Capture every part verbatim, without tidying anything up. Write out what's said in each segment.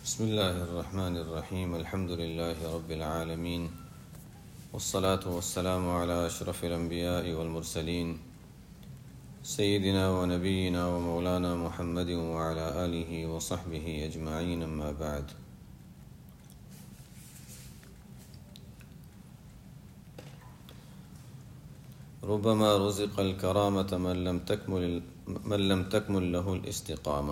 بسم اللہ الرحمن الرحیم الحمد للہ رب العالمین والصلاة والسلام علی اشرف الانبیاء والمرسلین سیدنا و نبینا و مولانا محمد وعلی آلہ وصحبہ اجمعین اما بعد. ربما رزق الکرامۃ من لم تکمل من لم تکمل له الاستقامہ.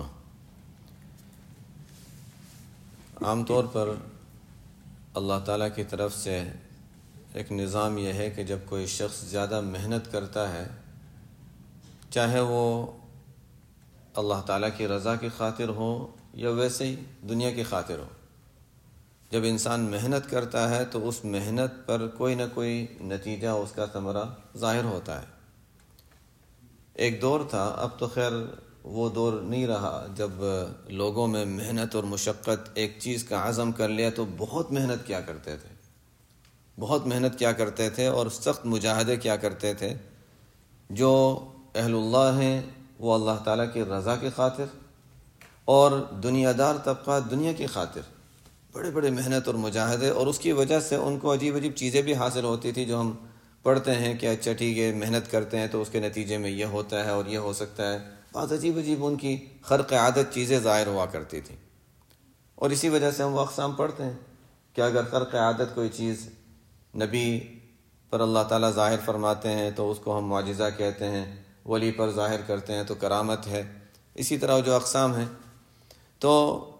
عام طور پر اللہ تعالیٰ کی طرف سے ایک نظام یہ ہے کہ جب کوئی شخص زیادہ محنت کرتا ہے، چاہے وہ اللہ تعالیٰ کی رضا کی خاطر ہو یا ویسے ہی دنیا کی خاطر ہو، جب انسان محنت کرتا ہے تو اس محنت پر کوئی نہ کوئی نتیجہ، اس کا ثمرہ ظاہر ہوتا ہے. ایک دور تھا، اب تو خیر وہ دور نہیں رہا، جب لوگوں میں محنت اور مشقت ایک چیز کا عزم کر لیا تو بہت محنت کیا کرتے تھے بہت محنت کیا کرتے تھے اور سخت مجاہدے کیا کرتے تھے. جو اہل اللہ ہیں وہ اللہ تعالیٰ کی رضا کی خاطر، اور دنیا دار طبقہ دنیا کی خاطر بڑے بڑے محنت اور مجاہدے، اور اس کی وجہ سے ان کو عجیب عجیب چیزیں بھی حاصل ہوتی تھی جو ہم پڑھتے ہیں کہ اچھا ٹھیک ہے محنت کرتے ہیں تو اس کے نتیجے میں یہ ہوتا ہے اور یہ ہو سکتا ہے. بعض عجیب عجیب ان کی خرق عادت چیزیں ظاہر ہوا کرتی تھیں، اور اسی وجہ سے ہم وہ اقسام پڑھتے ہیں کہ اگر خرق عادت کوئی چیز نبی پر اللہ تعالیٰ ظاہر فرماتے ہیں تو اس کو ہم معجزہ کہتے ہیں، ولی پر ظاہر کرتے ہیں تو کرامت ہے. اسی طرح جو اقسام ہیں، تو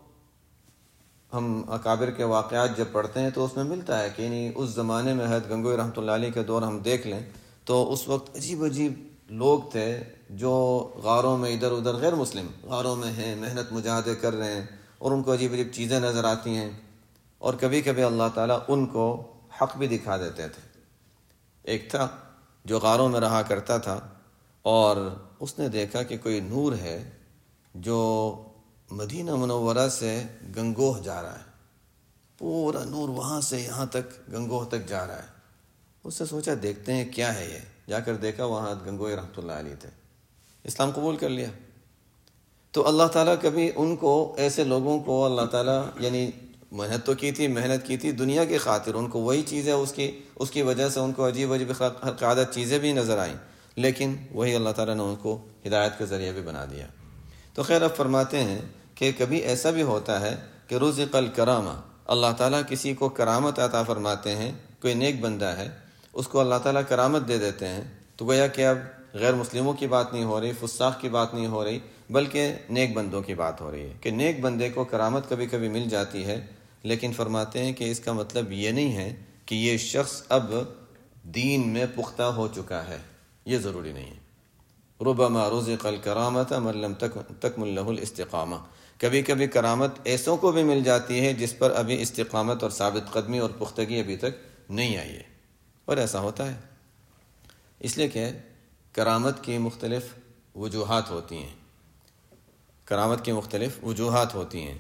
ہم اکابر کے واقعات جب پڑھتے ہیں تو اس میں ملتا ہے کہ یعنی اس زمانے میں حضرت گنگوئی رحمۃ اللہ علیہ کے دور ہم دیکھ لیں تو اس وقت عجیب عجیب لوگ تھے جو غاروں میں ادھر ادھر، غیر مسلم غاروں میں ہیں، محنت مجاہدے کر رہے ہیں، اور ان کو عجیب عجیب چیزیں نظر آتی ہیں، اور کبھی کبھی اللہ تعالیٰ ان کو حق بھی دکھا دیتے تھے. ایک تھا جو غاروں میں رہا کرتا تھا، اور اس نے دیکھا کہ کوئی نور ہے جو مدینہ منورہ سے گنگوہ جا رہا ہے، پورا نور وہاں سے یہاں تک گنگوہ تک جا رہا ہے. اس نے سوچا دیکھتے ہیں کیا ہے یہ. جا کر دیکھا وہاں گنگوئی رحمۃ اللہ علیہ تھے، اسلام قبول کر لیا. تو اللہ تعالیٰ کبھی ان کو، ایسے لوگوں کو اللہ تعالیٰ، یعنی محنت تو کی تھی محنت کی تھی دنیا کی خاطر، ان کو وہی چیزیں اس کی اس کی وجہ سے ان کو عجیب عجیب خرق عادت چیزیں بھی نظر آئیں، لیکن وہی اللہ تعالیٰ نے ان کو ہدایت کے ذریعے بھی بنا دیا. تو خیر اب فرماتے ہیں کہ کبھی ایسا بھی ہوتا ہے کہ رزق الکرامہ، اللہ تعالیٰ کسی کو کرامت عطا فرماتے ہیں. کوئی نیک بندہ ہے، اس کو اللہ تعالیٰ کرامت دے دیتے ہیں، تو گویا کہ اب غیر مسلموں کی بات نہیں ہو رہی، فساق کی بات نہیں ہو رہی، بلکہ نیک بندوں کی بات ہو رہی ہے کہ نیک بندے کو کرامت کبھی کبھی مل جاتی ہے. لیکن فرماتے ہیں کہ اس کا مطلب یہ نہیں ہے کہ یہ شخص اب دین میں پختہ ہو چکا ہے، یہ ضروری نہیں ہے. ربما رزق الکرامۃ من لم تکمل له الاستقامہ. کبھی کبھی کرامت ایسوں کو بھی مل جاتی ہے جس پر ابھی استقامت اور ثابت قدمی اور پختگی ابھی تک نہیں آئی ہے، اور ایسا ہوتا ہے اس لیے کہ کرامت کی مختلف وجوہات ہوتی ہیں کرامت کی مختلف وجوہات ہوتی ہیں.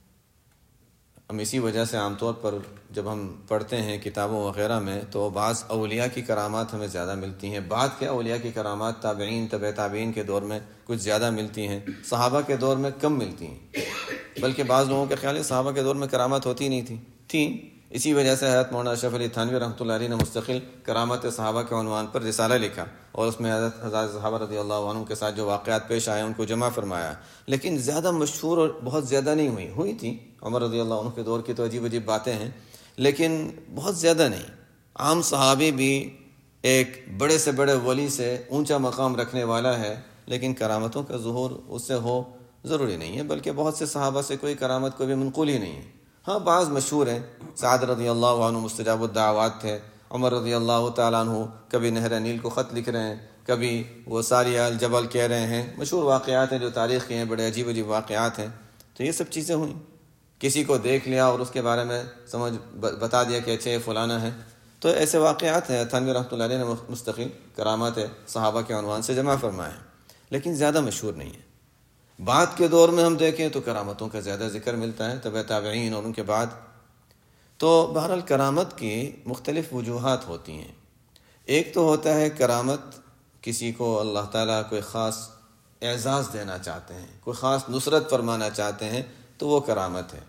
ہم اسی وجہ سے عام طور پر جب ہم پڑھتے ہیں کتابوں وغیرہ میں تو بعض اولیاء کی کرامات ہمیں زیادہ ملتی ہیں، بعض کے اولیاء کی کرامات تابعین تبع تابعین کے دور میں کچھ زیادہ ملتی ہیں، صحابہ کے دور میں کم ملتی ہیں، بلکہ بعض لوگوں کے خیال ہے صحابہ کے دور میں کرامات ہوتی نہیں تھی تھیں اسی وجہ سے حضرت مولانا اشرف علی تھانوی رحمۃ اللہ علیہ نے مستقل کرامت صحابہ کے عنوان پر رسالہ لکھا، اور اس میں حضرت حضرات صحابہ رضی اللہ عنہ کے ساتھ جو واقعات پیش آئے ان کو جمع فرمایا. لیکن زیادہ مشہور اور بہت زیادہ نہیں ہوئی ہوئی تھی عمر رضی اللہ عنہ کے دور کی تو عجیب عجیب باتیں ہیں، لیکن بہت زیادہ نہیں. عام صحابی بھی ایک بڑے سے بڑے ولی سے اونچا مقام رکھنے والا ہے، لیکن کرامتوں کا ظہور اس سے ہو ضروری نہیں ہے، بلکہ بہت سے صحابہ سے کوئی کرامت کو بھی منقول ہی نہیں ہے. ہاں بعض مشہور ہیں، سعد رضی اللہ عنہ مستجاب الدعوات تھے، عمر رضی اللہ تعالیٰ عنہ کبھی نہر نیل کو خط لکھ رہے ہیں، کبھی وہ ساری الجبل کہہ رہے ہیں. مشہور واقعات ہیں جو تاریخ کے ہیں، بڑے عجیب عجیب واقعات ہیں. تو یہ سب چیزیں ہوئیں، کسی کو دیکھ لیا اور اس کے بارے میں سمجھ بتا دیا کہ اچھا یہ فلانا ہے، تو ایسے واقعات ہیں. تھانوی رحمۃ اللہ علیہ نے مستقل کرامات صحابہ کے عنوان سے جمع فرمائے، لیکن زیادہ مشہور نہیں ہے. بعد کے دور میں ہم دیکھیں تو کرامتوں کا زیادہ ذکر ملتا ہے، تبع تابعین اور ان کے بعد. تو بہرحال کرامت کی مختلف وجوہات ہوتی ہیں. ایک تو ہوتا ہے کرامت کسی کو اللہ تعالیٰ کوئی خاص اعزاز دینا چاہتے ہیں، کوئی خاص نصرت فرمانا چاہتے ہیں، تو وہ کرامت ہے.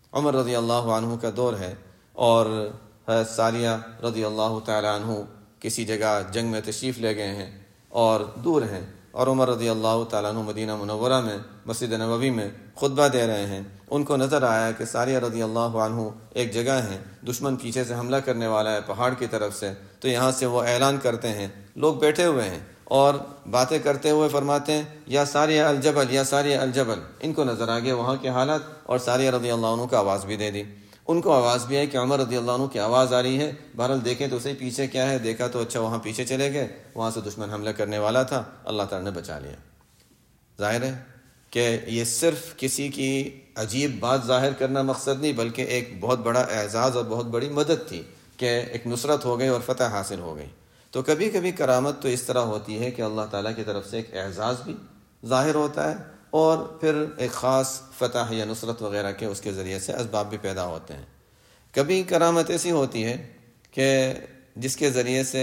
عمر رضی اللہ عنہ کا دور ہے اور حضرت ساریہ رضی اللہ تعالی عنہ کسی جگہ جنگ میں تشریف لے گئے ہیں اور دور ہیں، اور عمر رضی اللہ تعالیٰ عنہ مدینہ منورہ میں مسجد نبوی میں خطبہ دے رہے ہیں۔ ان کو نظر آیا کہ ساریہ رضی اللہ عنہ ایک جگہ ہیں، دشمن پیچھے سے حملہ کرنے والا ہے پہاڑ کی طرف سے، تو یہاں سے وہ اعلان کرتے ہیں، لوگ بیٹھے ہوئے ہیں اور باتیں کرتے ہوئے فرماتے ہیں یا ساریہ الجبل یا ساریہ الجبل۔ ان کو نظر آ گیا وہاں کے حالات اور ساریہ رضی اللہ عنہ کو آواز بھی دے دی۔ ان کو آواز بھی ہے کہ عمر رضی اللہ عنہ کی آواز آ رہی ہے، بہرحال دیکھیں تو صحیح پیچھے کیا ہے، دیکھا تو اچھا وہاں پیچھے چلے گئے، وہاں سے دشمن حملہ کرنے والا تھا، اللہ تعالیٰ نے بچا لیا۔ ظاہر ہے کہ یہ صرف کسی کی عجیب بات ظاہر کرنا مقصد نہیں، بلکہ ایک بہت بڑا اعزاز اور بہت بڑی مدد تھی کہ ایک نصرت ہو گئی اور فتح حاصل ہو گئی۔ تو کبھی کبھی کرامت تو اس طرح ہوتی ہے کہ اللہ تعالیٰ کی طرف سے ایک اعزاز بھی ظاہر ہوتا ہے اور پھر ایک خاص فتح یا نصرت وغیرہ کے اس کے ذریعے سے اسباب بھی پیدا ہوتے ہیں۔ کبھی کرامت ایسی ہوتی ہے کہ جس کے ذریعے سے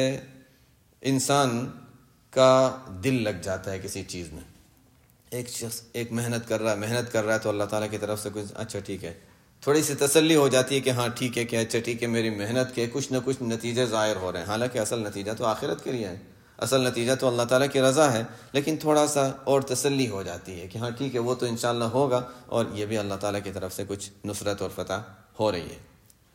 انسان کا دل لگ جاتا ہے کسی چیز میں۔ ایک شخص ایک محنت کر رہا ہے محنت کر رہا ہے تو اللہ تعالیٰ کی طرف سے کچھ اچھا ٹھیک ہے، تھوڑی سی تسلی ہو جاتی ہے کہ ہاں ٹھیک ہے کہ اچھا ٹھیک ہے میری محنت کے کچھ نہ کچھ نتیجے ظاہر ہو رہے ہیں، حالانکہ اصل نتیجہ تو آخرت کے لیے ہے، اصل نتیجہ تو اللہ تعالیٰ کی رضا ہے، لیکن تھوڑا سا اور تسلی ہو جاتی ہے کہ ہاں ٹھیک ہے وہ تو انشاءاللہ ہوگا اور یہ بھی اللہ تعالیٰ کی طرف سے کچھ نصرت اور فتح ہو رہی ہے۔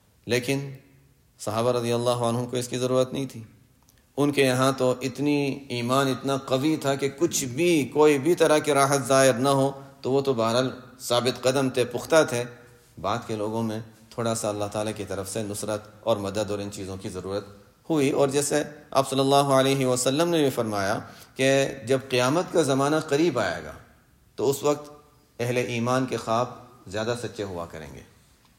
لیکن صحابہ رضی اللہ عنہ کو اس کی ضرورت نہیں تھی۔ ان کے یہاں تو اتنی ایمان اتنا قوی تھا کہ کچھ بھی کوئی بھی طرح کی راحت ظاہر نہ ہو تو وہ تو بہرحال ثابت قدم تھے، پختہ تھے۔ بعد کے لوگوں میں تھوڑا سا اللہ تعالیٰ کی طرف سے نصرت اور مدد اور ان چیزوں کی ضرورت ہوئی، اور جیسے آپ صلی اللہ علیہ وسلم نے بھی فرمایا کہ جب قیامت کا زمانہ قریب آئے گا تو اس وقت اہل ایمان کے خواب زیادہ سچے ہوا کریں گے۔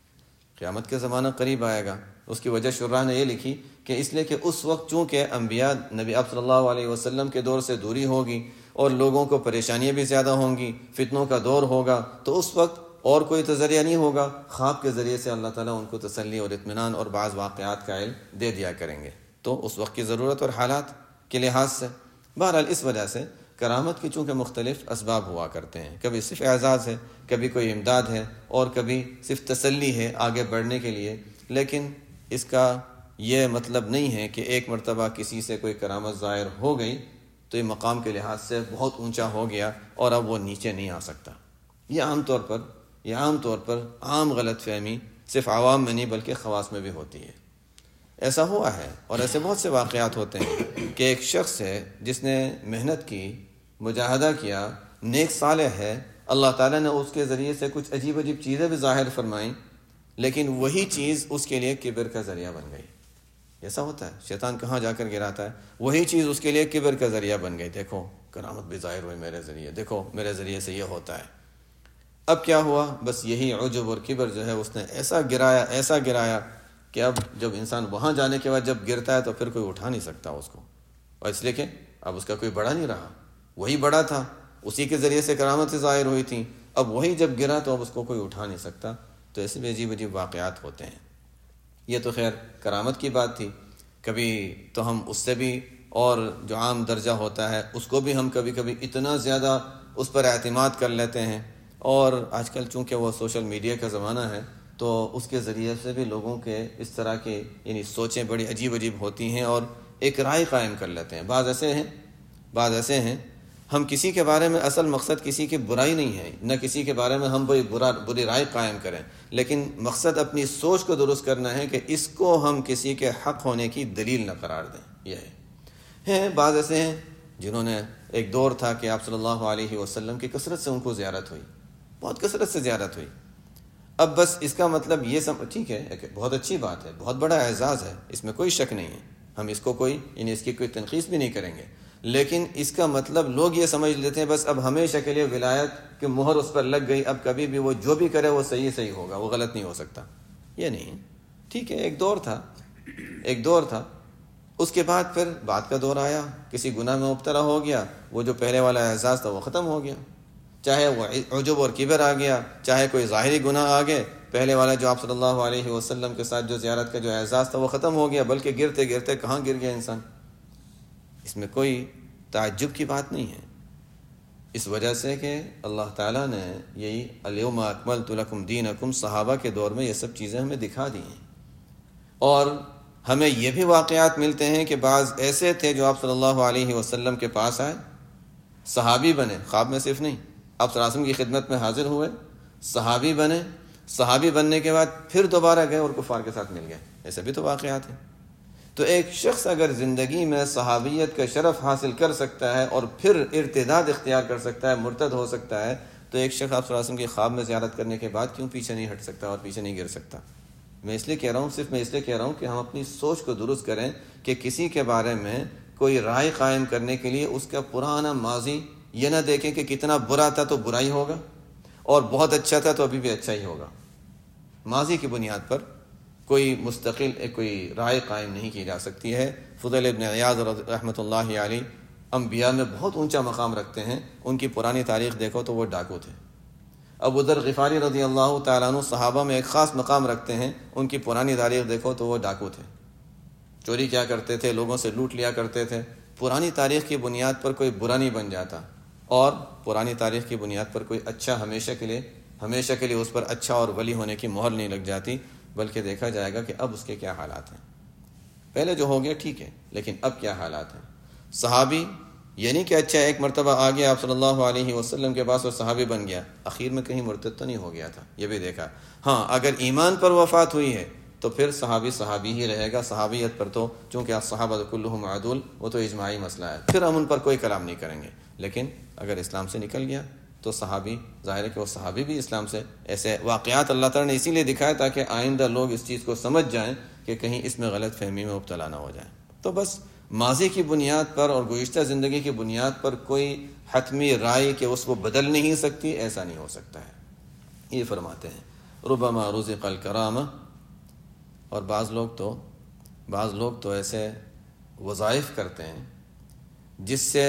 قیامت کا زمانہ قریب آئے گا، اس کی وجہ شراح نے یہ لکھی کہ اس لیے کہ اس وقت چونکہ انبیاء نبی آپ صلی اللہ علیہ وسلم کے دور سے دوری ہوگی اور لوگوں کو پریشانیاں بھی زیادہ ہوں گی، فتنوں کا دور ہوگا، تو اس وقت اور کوئی تو ذریعہ نہیں ہوگا، خواب کے ذریعے سے اللہ تعالیٰ ان کو تسلی اور اطمینان اور بعض واقعات کا علم دے دیا کریں گے۔ تو اس وقت کی ضرورت اور حالات کے لحاظ سے بہرحال اس وجہ سے کرامت کی چونکہ مختلف اسباب ہوا کرتے ہیں، کبھی صرف اعزاز ہے، کبھی کوئی امداد ہے، اور کبھی صرف تسلی ہے آگے بڑھنے کے لیے، لیکن اس کا یہ مطلب نہیں ہے کہ ایک مرتبہ کسی سے کوئی کرامت ظاہر ہو گئی تو یہ مقام کے لحاظ سے بہت اونچا ہو گیا اور اب وہ نیچے نہیں آ سکتا۔ یہ عام طور پر یہ عام طور پر عام غلط فہمی صرف عوام میں نہیں بلکہ خواص میں بھی ہوتی ہے۔ ایسا ہوا ہے اور ایسے بہت سے واقعات ہوتے ہیں کہ ایک شخص ہے جس نے محنت کی، مجاہدہ کیا، نیک صالح ہے، اللہ تعالیٰ نے اس کے ذریعے سے کچھ عجیب عجیب چیزیں بھی ظاہر فرمائیں، لیکن وہی چیز اس کے لیے کبر کا ذریعہ بن گئی۔ ایسا ہوتا ہے، شیطان کہاں جا کر گراتا ہے، وہی چیز اس کے لیے کبر کا ذریعہ بن گئی۔ دیکھو کرامت بھی ظاہر ہوئی میرے ذریعے، دیکھو میرے ذریعے سے یہ ہوتا ہے۔ اب کیا ہوا، بس یہی عجب اور کبر جو ہے اس نے ایسا گرایا ایسا گرایا کہ اب جب انسان وہاں جانے کے بعد جب گرتا ہے تو پھر کوئی اٹھا نہیں سکتا اس کو، اور اس لیے کہ اب اس کا کوئی بڑا نہیں رہا، وہی بڑا تھا، اسی کے ذریعے سے کرامت ظاہر ہوئی تھی، اب وہی جب گرا تو اب اس کو کوئی اٹھا نہیں سکتا۔ تو ایسے بھی عجیب عجیب واقعات ہوتے ہیں۔ یہ تو خیر کرامت کی بات تھی، کبھی تو ہم اس سے بھی اور جو عام درجہ ہوتا ہے اس کو بھی ہم کبھی کبھی اتنا زیادہ اس پر اعتماد کر لیتے ہیں، اور آج کل چونکہ وہ سوشل میڈیا کا زمانہ ہے تو اس کے ذریعے سے بھی لوگوں کے اس طرح کے یعنی سوچیں بڑی عجیب عجیب ہوتی ہیں اور ایک رائے قائم کر لیتے ہیں۔ بعض ایسے ہیں بعض ایسے ہیں ہم کسی کے بارے میں اصل مقصد کسی کی برائی نہیں ہے، نہ کسی کے بارے میں ہم کوئی برا بری رائے قائم کریں، لیکن مقصد اپنی سوچ کو درست کرنا ہے کہ اس کو ہم کسی کے حق ہونے کی دلیل نہ قرار دیں۔ یہ ہے ہیں بعض ایسے ہیں جنہوں نے ایک دور تھا کہ آپ صلی اللہ علیہ وسلم کی کثرت سے ان کو زیارت ہوئی، بہت کثرت سے زیارت ہوئی۔ اب بس اس کا مطلب یہ سب ٹھیک ہے، ایک بہت اچھی بات ہے، بہت بڑا اعزاز ہے، اس میں کوئی شک نہیں ہے، ہم اس کو کوئی یعنی اس کی کوئی تنقید بھی نہیں کریں گے، لیکن اس کا مطلب لوگ یہ سمجھ لیتے ہیں بس اب ہمیشہ کے لیے ولایت کی مہر اس پر لگ گئی، اب کبھی بھی وہ جو بھی کرے وہ صحیح صحیح ہوگا، وہ غلط نہیں ہو سکتا۔ یہ نہیں، ٹھیک ہے ایک دور تھا ایک دور تھا اس کے بعد پھر بعد کا دور آیا، کسی گناہ میں مبتلا ہو گیا، وہ جو پہلے والا اعزاز تھا وہ ختم ہو گیا، چاہے وہ عجب اور کبر آ گیا، چاہے کوئی ظاہری گناہ آ گئے، پہلے والا جو آپ صلی اللہ علیہ وسلم کے ساتھ جو زیارت کا جو اعزاز تھا وہ ختم ہو گیا، بلکہ گرتے گرتے کہاں گر گیا انسان۔ اس میں کوئی تعجب کی بات نہیں ہے، اس وجہ سے کہ اللہ تعالیٰ نے یہی الیوم اکملت لکم دینکم صحابہ کے دور میں یہ سب چیزیں ہمیں دکھا دی ہیں. اور ہمیں یہ بھی واقعات ملتے ہیں کہ بعض ایسے تھے جو آپ صلی اللہ علیہ وسلم کے پاس آئے، صحابی بنے، خواب میں صرف نہیں، آپ صلی اللہ علیہ وسلم کی خدمت میں حاضر ہوئے، صحابی بنے، صحابی بننے کے بعد پھر دوبارہ گئے اور کفار کے ساتھ مل گئے. ایسے بھی تو واقعات ہیں. تو ایک شخص اگر زندگی میں صحابیت کا شرف حاصل کر سکتا ہے اور پھر ارتداد اختیار کر سکتا ہے، مرتد ہو سکتا ہے، تو ایک شخص آپ صلی اللہ علیہ وسلم کی خواب میں زیارت کرنے کے بعد کیوں پیچھے نہیں ہٹ سکتا اور پیچھے نہیں گر سکتا؟ میں اس لیے کہہ رہا ہوں، صرف میں اس لیے کہہ رہا ہوں کہ ہم اپنی سوچ کو درست کریں کہ کسی کے بارے میں کوئی رائے قائم کرنے کے لیے اس کا پرانا ماضی یہ نہ دیکھیں کہ کتنا برا تھا تو برا ہی ہوگا اور بہت اچھا تھا تو ابھی بھی اچھا ہی ہوگا. ماضی کی بنیاد پر کوئی مستقل کوئی رائے قائم نہیں کی جا سکتی ہے. فضیل ابن عیاض رحمۃ اللہ علیہ انبیاء میں بہت اونچا مقام رکھتے ہیں. ان کی پرانی تاریخ دیکھو تو وہ ڈاکو تھے. ابو ذر غفاری رضی اللہ تعالیٰ عنہ صحابہ میں ایک خاص مقام رکھتے ہیں. ان کی پرانی تاریخ دیکھو تو وہ ڈاکو تھے، چوری کیا کرتے تھے، لوگوں سے لوٹ لیا کرتے تھے. پرانی تاریخ کی بنیاد پر کوئی برا نہیں بن جاتا، اور پرانی تاریخ کی بنیاد پر کوئی اچھا ہمیشہ کے لیے ہمیشہ کے لیے اس پر اچھا اور ولی ہونے کی مہر نہیں لگ جاتی، بلکہ دیکھا جائے گا کہ اب اس کے کیا حالات ہیں. پہلے جو ہو گیا ٹھیک ہے، لیکن اب کیا حالات ہیں. صحابی یہ نہیں کہ اچھا ایک مرتبہ آ گیا آپ صلی اللہ علیہ وسلم کے پاس اور صحابی بن گیا، اخیر میں کہیں مرتد تو نہیں ہو گیا تھا، یہ بھی دیکھا. ہاں اگر ایمان پر وفات ہوئی ہے تو پھر صحابی صحابی ہی رہے گا. صحابیت پر تو چونکہ الصحابہ کلہم عدول، وہ تو اجماعی مسئلہ ہے، پھر ہم ان پر کوئی کلام نہیں کریں گے. لیکن اگر اسلام سے نکل گیا تو صحابی ظاہر ہے کہ وہ صحابی بھی اسلام سے. ایسے واقعات اللہ تعالیٰ نے اسی لیے دکھایا تاکہ آئندہ لوگ اس چیز کو سمجھ جائیں کہ کہیں اس میں غلط فہمی میں مبتلا نہ ہو جائیں. تو بس ماضی کی بنیاد پر اور گزشتہ زندگی کی بنیاد پر کوئی حتمی رائے کہ اس کو بدل نہیں سکتی، ایسا نہیں ہو سکتا ہے. یہ فرماتے ہیں ربما رزق الکرامہ. اور بعض لوگ تو بعض لوگ تو ایسے وظائف کرتے ہیں جس سے،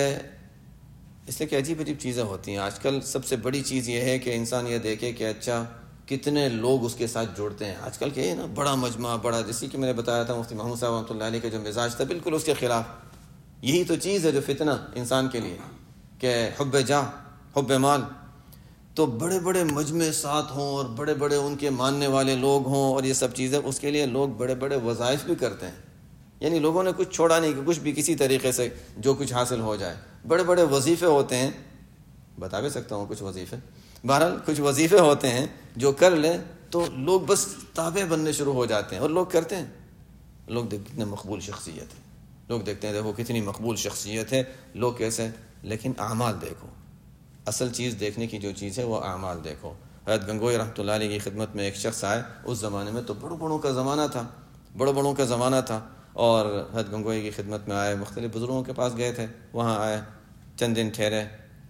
اس لیے کہ عجیب عجیب چیزیں ہوتی ہیں. آج کل سب سے بڑی چیز یہ ہے کہ انسان یہ دیکھے کہ اچھا کتنے لوگ اس کے ساتھ جوڑتے ہیں. آج کل کہ یہ نا بڑا مجمع، بڑا، جیسے کہ میں نے بتایا تھا مفتی محمود صاحب رحمۃ اللہ علیہ کے جو مزاج تھا بالکل اس کے خلاف. یہی تو چیز ہے جو فتنہ انسان کے لیے، کہ حب جاہ، حب مال. تو بڑے بڑے مجمع ساتھ ہوں اور بڑے بڑے ان کے ماننے والے لوگ ہوں اور یہ سب چیزیں، اس کے لیے لوگ بڑے بڑے وظائف بھی کرتے ہیں. یعنی لوگوں نے کچھ چھوڑا نہیں کہ کچھ بھی کسی طریقے سے جو کچھ حاصل ہو جائے. بڑے بڑے وظیفے ہوتے ہیں، بتا بھی سکتا ہوں کچھ وظیفے، بہرحال کچھ وظیفے ہوتے ہیں جو کر لیں تو لوگ بس تابع بننے شروع ہو جاتے ہیں، اور لوگ کرتے ہیں. لوگ دیکھ کتنے مقبول شخصیت ہے، لوگ دیکھتے ہیں دیکھو کتنی مقبول شخصیت ہے، لوگ کیسے. لیکن اعمال دیکھو، اصل چیز دیکھنے کی جو چیز ہے وہ اعمال دیکھو. حضرت گنگوئی رحمۃ اللہ علیہ کی خدمت میں ایک شخص آئے. اس زمانے میں تو بڑوں بڑوں کا زمانہ تھا، بڑوں بڑوں کا زمانہ تھا اور حضرت گنگوئی کی خدمت میں آئے. مختلف بزرگوں کے پاس گئے تھے، وہاں آئے، چند دن ٹھہرے،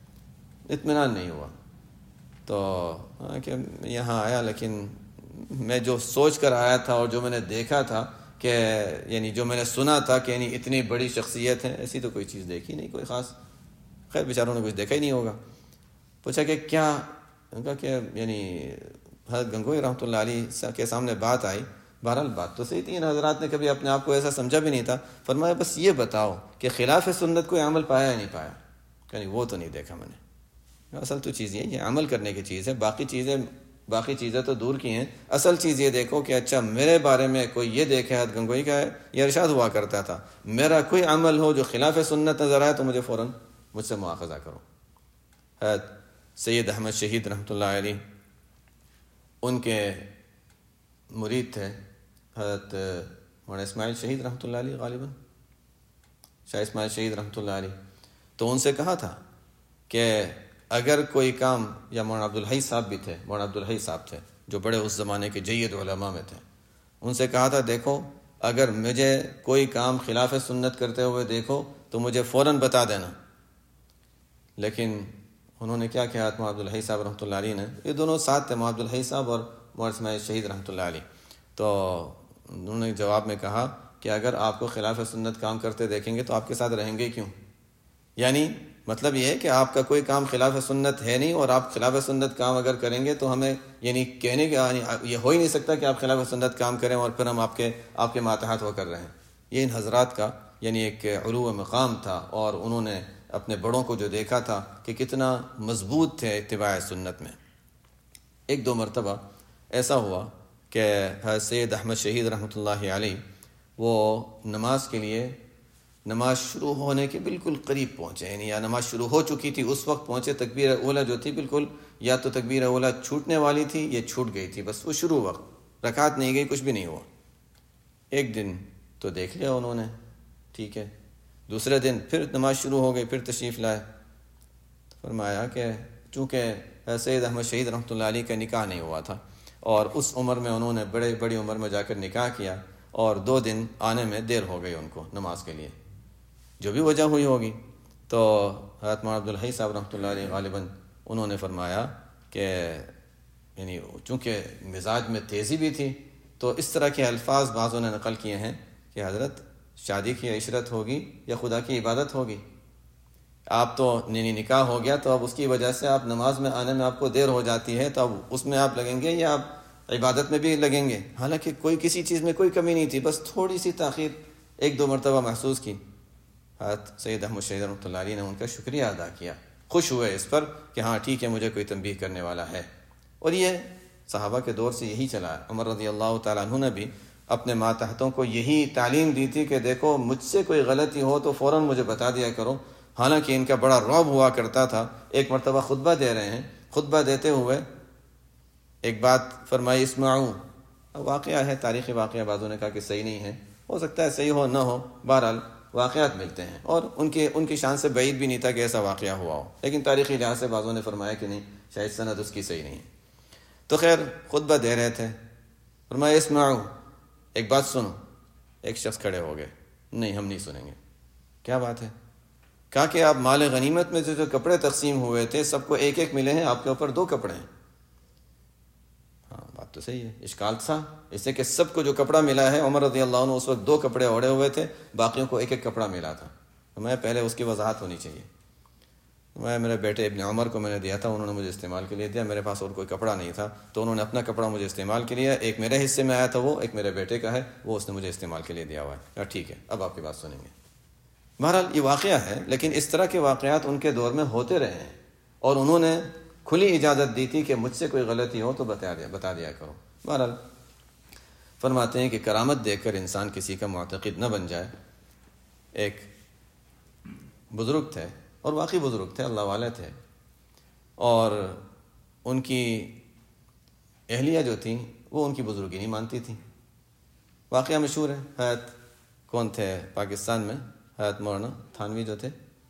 اطمینان نہیں ہوا. تو کہ یہاں آیا، لیکن میں جو سوچ کر آیا تھا اور جو میں نے دیکھا تھا کہ یعنی جو میں نے سنا تھا کہ یعنی اتنی بڑی شخصیت ہے، ایسی تو کوئی چیز دیکھی نہیں کوئی خاص. خیر بیچاروں نے کچھ دیکھا ہی نہیں ہوگا. پوچھا کہ کیا؟ ان کا کہ یعنی حضرت گنگوئی رحمۃ اللہ علیہ کے سامنے بات آئی. بہرحال بات تو صحیح تھی، ان حضرات نے کبھی اپنے آپ کو ایسا سمجھا بھی نہیں تھا. فرمایا بس یہ بتاؤ کہ خلاف سنت کوئی عمل پایا یا نہیں پایا؟ یعنی وہ تو نہیں دیکھا میں نے. اصل تو چیز یہ یہ عمل کرنے کی چیز ہے، باقی چیزیں باقی چیزیں تو دور کی ہیں. اصل چیز یہ دیکھو کہ اچھا میرے بارے میں کوئی یہ دیکھے. حضرت گنگوئی کا ہے یہ ارشاد ہوا کرتا تھا، میرا کوئی عمل ہو جو خلاف سنت نظر آئے تو مجھے فوراً مجھ سے مواخذہ کرو. حضرت سید احمد شہید رحمۃ اللہ علیہ، ان کے مرید تھے حضرت مولانا اسماعیل شہید رحمۃ اللہ علیہ، غالباً شاہ اسماعیل شہید رحمۃ اللہ علیہ. تو ان سے کہا تھا کہ اگر کوئی کام، یا مولانا عبدالحی صاحب بھی تھے، مولانا عبدالحی صاحب تھے جو بڑے اس زمانے کے جید علماء میں تھے. ان سے کہا تھا دیکھو اگر مجھے کوئی کام خلاف سنت کرتے ہوئے دیکھو تو مجھے فوراً بتا دینا. لیکن انہوں نے کیا کہا؟ مولانا عبدالحی صاحب رحمۃ اللہ علیہ نے، یہ دونوں ساتھ تھے، مولانا عبدالحی صاحب اور مولانا اسماعیل شہید رحمۃ اللہ علیہ. تو انہوں نے جواب میں کہا کہ اگر آپ کو خلاف سنت کام کرتے دیکھیں گے تو آپ کے ساتھ رہیں گے کیوں؟ یعنی مطلب یہ ہے کہ آپ کا کوئی کام خلاف سنت ہے نہیں، اور آپ خلاف سنت کام اگر کریں گے تو ہمیں یعنی کہنے کا یہ ہو ہی نہیں سکتا کہ آپ خلاف سنت کام کریں اور پھر ہم آپ کے آپ کے ماتحت ہو کر رہیں. یہ ان حضرات کا یعنی ایک علو مقام تھا، اور انہوں نے اپنے بڑوں کو جو دیکھا تھا کہ کتنا مضبوط تھے اتباع سنت میں۔ ایک دو مرتبہ ایسا ہوا کہ حضرت سید احمد شہید رحمۃ اللہ علیہ وہ نماز کے لیے نماز شروع ہونے کے بالکل قریب پہنچے، یعنی یا نماز شروع ہو چکی تھی اس وقت پہنچے، تکبیر اولا جو تھی بالکل یا تو تکبیر اولا چھوٹنے والی تھی یا چھوٹ گئی تھی، بس وہ شروع وقت رکعت نہیں گئی، کچھ بھی نہیں ہوا۔ ایک دن تو دیکھ لیا انہوں نے، ٹھیک ہے، دوسرے دن پھر نماز شروع ہو گئی، پھر تشریف لائے، فرمایا کہ چونکہ سید احمد شہید رحمۃ اللہ علیہ کا نکاح نہیں ہوا تھا اور اس عمر میں انہوں نے بڑے بڑی عمر میں جا کر نکاح کیا اور دو دن آنے میں دیر ہو گئی ان کو نماز کے لیے، جو بھی وجہ ہوئی ہوگی، تو حضرت مولانا عبدالحی صاحب رحمۃ اللہ علیہ غالباً انہوں نے فرمایا کہ یعنی چونکہ مزاج میں تیزی بھی تھی تو اس طرح کے الفاظ بعضوں نے نقل کیے ہیں کہ حضرت شادی کی عشرت ہوگی یا خدا کی عبادت ہوگی، آپ تو نینی نکاح ہو گیا تو اب اس کی وجہ سے آپ نماز میں آنے میں آپ کو دیر ہو جاتی ہے، تو اب اس میں آپ لگیں گے یا آپ عبادت میں بھی لگیں گے، حالانکہ کوئی کسی چیز میں کوئی کمی نہیں تھی، بس تھوڑی سی تاخیر ایک دو مرتبہ محسوس کی۔ حضرت سید احمد شہید رحمۃ اللہ علیہ نے ان کا شکریہ ادا کیا، خوش ہوئے اس پر کہ ہاں ٹھیک ہے، مجھے کوئی تنبیہ کرنے والا ہے۔ اور یہ صحابہ کے دور سے یہی چلا ہے، عمر رضی اللہ تعالیٰ عنہ نے بھی اپنے ماتحتوں کو یہی تعلیم دی تھی کہ دیکھو مجھ سے کوئی غلطی ہو تو فوراً مجھے بتا دیا کرو، حالانکہ ان کا بڑا رعب ہوا کرتا تھا۔ ایک مرتبہ خطبہ دے رہے ہیں، خطبہ دیتے ہوئے ایک بات فرمائی، اسمعوا، اب واقعہ ہے، تاریخی واقعہ، بعضوں نے کہا کہ صحیح نہیں ہے، ہو سکتا ہے صحیح ہو نہ ہو، بہرحال واقعات ملتے ہیں اور ان کے ان کی شان سے بعید بھی نہیں تھا کہ ایسا واقعہ ہوا ہو، لیکن تاریخی لحاظ سے بعضوں نے فرمایا کہ نہیں، شاید سند اس کی صحیح نہیں ہے۔ تو خیر خطبہ دے رہے تھے، فرمایا اسمعوا، ایک بات سنو۔ ایک شخص کھڑے ہو گئے، نہیں ہم نہیں سنیں گے۔ کیا بات ہے؟ کہا کہ آپ مال غنیمت میں جو جو کپڑے تقسیم ہوئے تھے سب کو ایک ایک ملے ہیں، آپ کے اوپر دو کپڑے ہیں۔ ہاں بات تو صحیح ہے، اشکال تھا اس سے کہ سب کو جو کپڑا ملا ہے، عمر رضی اللہ عنہ اس وقت دو کپڑے اوڑے ہوئے تھے، باقیوں کو ایک ایک کپڑا ملا تھا۔ تو میں پہلے اس کی وضاحت ہونی چاہیے، میں میرے بیٹے ابن عمر کو میں نے دیا تھا، انہوں نے مجھے استعمال کے لیے دیا، میرے پاس اور کوئی کپڑا نہیں تھا، تو انہوں نے اپنا کپڑا مجھے استعمال کے لیے، ایک میرے حصے میں آیا تھا وہ، ایک میرے بیٹے کا ہے وہ اس نے مجھے استعمال کے لیے دیا ہوا ہے۔ ٹھیک ہے، اب آپ کی بات سنیں گے۔ بہرحال یہ واقعہ ہے، لیکن اس طرح کے واقعات ان کے دور میں ہوتے رہے ہیں اور انہوں نے کھلی اجازت دی تھی کہ مجھ سے کوئی غلطی ہو تو بتا دیا بتا دیا کرو۔ بہرحال فرماتے ہیں کہ کرامت دیکھ کر انسان کسی کا معتقد نہ بن جائے۔ ایک بزرگ تھے اور واقعی بزرگ تھے، اللہ والے تھے، اور ان کی اہلیہ جو تھیں وہ ان کی بزرگی نہیں مانتی تھیں۔ واقعہ مشہور ہے، حضرت کون تھے پاکستان میں، حضرت مولانا تھانوی جو تھے،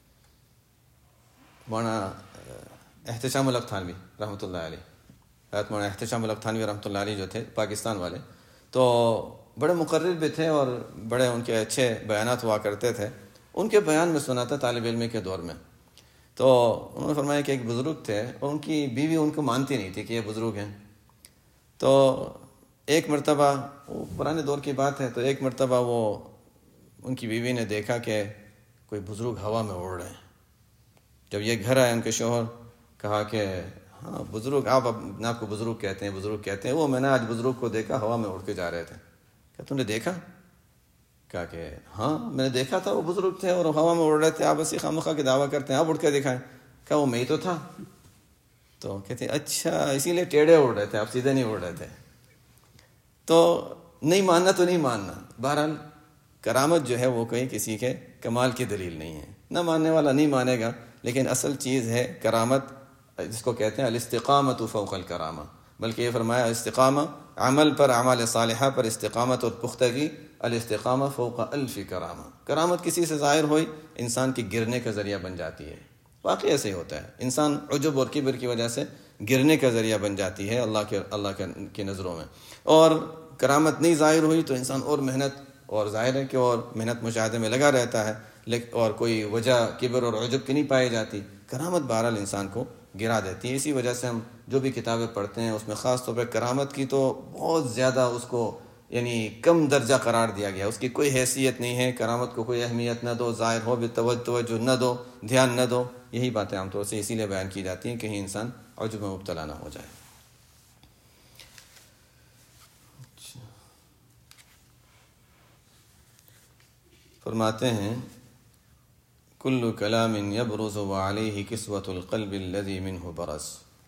مولانا احتشام الحق تھانوی رحمۃ اللہ علیہ، حضرت مولانا احتشام الحق تھانوی رحمۃ اللہ علیہ جو تھے پاکستان والے، تو بڑے مقرر بھی تھے اور بڑے ان کے اچھے بیانات ہوا کرتے تھے۔ ان کے بیان میں سنا تھا طالب علم کے دور میں، تو انہوں نے فرمایا کہ ایک بزرگ تھے اور ان کی بیوی ان کو مانتی نہیں تھی کہ یہ بزرگ ہیں۔ تو ایک مرتبہ، وہ پرانے دور کی بات ہے، تو ایک مرتبہ وہ ان کی بیوی نے دیکھا کہ کوئی بزرگ ہوا میں اڑ رہے ہیں۔ جب یہ گھر آئے ان کے شوہر، کہا کہ ہاں بزرگ، آپ اپنے آپ کو بزرگ کہتے ہیں بزرگ کہتے ہیں، وہ میں نے آج بزرگ کو دیکھا ہوا میں اڑ کے جا رہے تھے۔ کہا تم نے دیکھا؟ کہا کہ ہاں میں نے دیکھا تھا، وہ بزرگ تھے اور ہوا میں اڑ رہے تھے، آپ اسی خامخواہ کی دعویٰ کرتے ہیں، آپ اڑ کے دکھائیں۔ کہا وہ میں ہی تو تھا۔ تو کہتے ہیں اچھا اسی لیے ٹیڑھے اڑ رہے تھے، آپ سیدھے نہیں اڑ رہے تھے۔ تو نہیں ماننا تو نہیں ماننا، بہرحال کرامت جو ہے وہ کوئی کسی کے کمال کی دلیل نہیں ہے، نہ ماننے والا نہیں مانے گا، لیکن اصل چیز ہے کرامت، جس کو کہتے ہیں الاستقامت فوق الکرامہ، بلکہ یہ فرمایا استقامہ عمل پر، اعمال صالحہ پر استقامت اور پختگی، الاستقامہ فوق الف کرامہ۔ کرامت کسی سے ظاہر ہوئی انسان کی گرنے کا ذریعہ بن جاتی ہے، واقعی ایسے ہی ہوتا ہے، انسان عجب اور کبر کی وجہ سے گرنے کا ذریعہ بن جاتی ہے اللہ کے اللہ کی نظروں میں، اور کرامت نہیں ظاہر ہوئی تو انسان اور محنت، اور ظاہر ہے کہ اور محنت مشاہدے میں لگا رہتا ہے، لیکن اور کوئی وجہ کبر اور عجب کی نہیں پائی جاتی۔ کرامت بہرحال انسان کو گرا دیتی ہے، اسی وجہ سے ہم جو بھی کتابیں پڑھتے ہیں اس میں خاص طور پہ کرامت کی تو بہت زیادہ اس کو یعنی کم درجہ قرار دیا گیا، اس کی کوئی حیثیت نہیں ہے، کرامت کو کوئی اہمیت نہ دو، ظاہر ہو بھی توجہ نہ دو، دھیان نہ دو، یہی باتیں عام طور سے اسی لیے بیان کی جاتی ہیں کہیں انسان عجب میں مبتلا نہ ہو جائے۔ فرماتے ہیں کل کلام یبرز وعلیہ کسوۃ القلب الذی منہ برز۔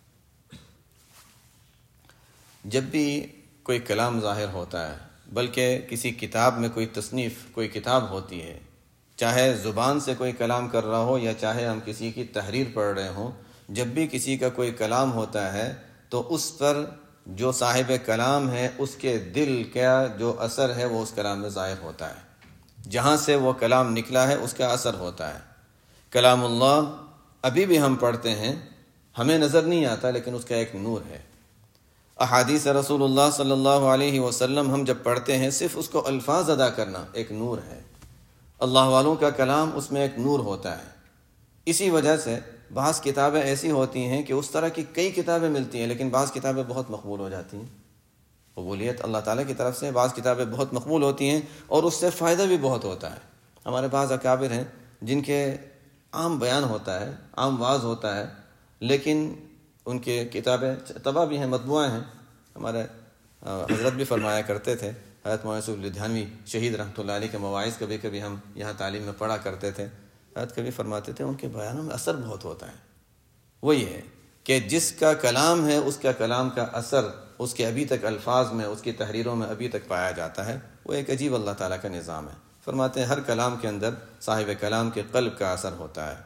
جب بھی کوئی کلام ظاہر ہوتا ہے، بلکہ کسی کتاب میں کوئی تصنیف، کوئی کتاب ہوتی ہے، چاہے زبان سے کوئی کلام کر رہا ہو یا چاہے ہم کسی کی تحریر پڑھ رہے ہوں، جب بھی کسی کا کوئی کلام ہوتا ہے تو اس پر جو صاحب کلام ہے اس کے دل کا جو اثر ہے وہ اس کلام میں ظاہر ہوتا ہے۔ جہاں سے وہ کلام نکلا ہے اس کا اثر ہوتا ہے۔ کلام اللہ ابھی بھی ہم پڑھتے ہیں، ہمیں نظر نہیں آتا لیکن اس کا ایک نور ہے۔ احادیث رسول اللہ صلی اللہ علیہ وسلم ہم جب پڑھتے ہیں، صرف اس کو الفاظ ادا کرنا ایک نور ہے۔ اللہ والوں کا کلام اس میں ایک نور ہوتا ہے۔ اسی وجہ سے بعض کتابیں ایسی ہوتی ہیں کہ اس طرح کی کئی کتابیں ملتی ہیں لیکن بعض کتابیں بہت مقبول ہو جاتی ہیں۔ قبولیت اللہ تعالیٰ کی طرف سے بعض کتابیں بہت مقبول ہوتی ہیں اور اس سے فائدہ بھی بہت ہوتا ہے۔ ہمارے بعض اکابر ہیں جن کے عام بیان ہوتا ہے، عام واعظ ہوتا ہے، لیکن ان کے کتابیں طبع بھی ہیں، مطبوعہ ہیں۔ ہمارے حضرت بھی فرمایا کرتے تھے، حضرت مولانا یوسف لدھیانوی شہید رحمۃ اللہ علیہ کے مواعظ کبھی کبھی ہم یہاں تعلیم میں پڑھا کرتے تھے۔ حضرت کبھی فرماتے تھے ان کے بیانوں میں اثر بہت ہوتا ہے۔ وہی ہے کہ جس کا کلام ہے اس کا کلام کا اثر اس کے ابھی تک الفاظ میں، اس کی تحریروں میں ابھی تک پایا جاتا ہے۔ وہ ایک عجیب اللہ تعالیٰ کا نظام ہے۔ فرماتے ہیں ہر کلام کے اندر صاحب کلام کے قلب کا اثر ہوتا ہے۔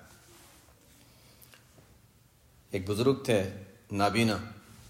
ایک بزرگ تھے نابینا،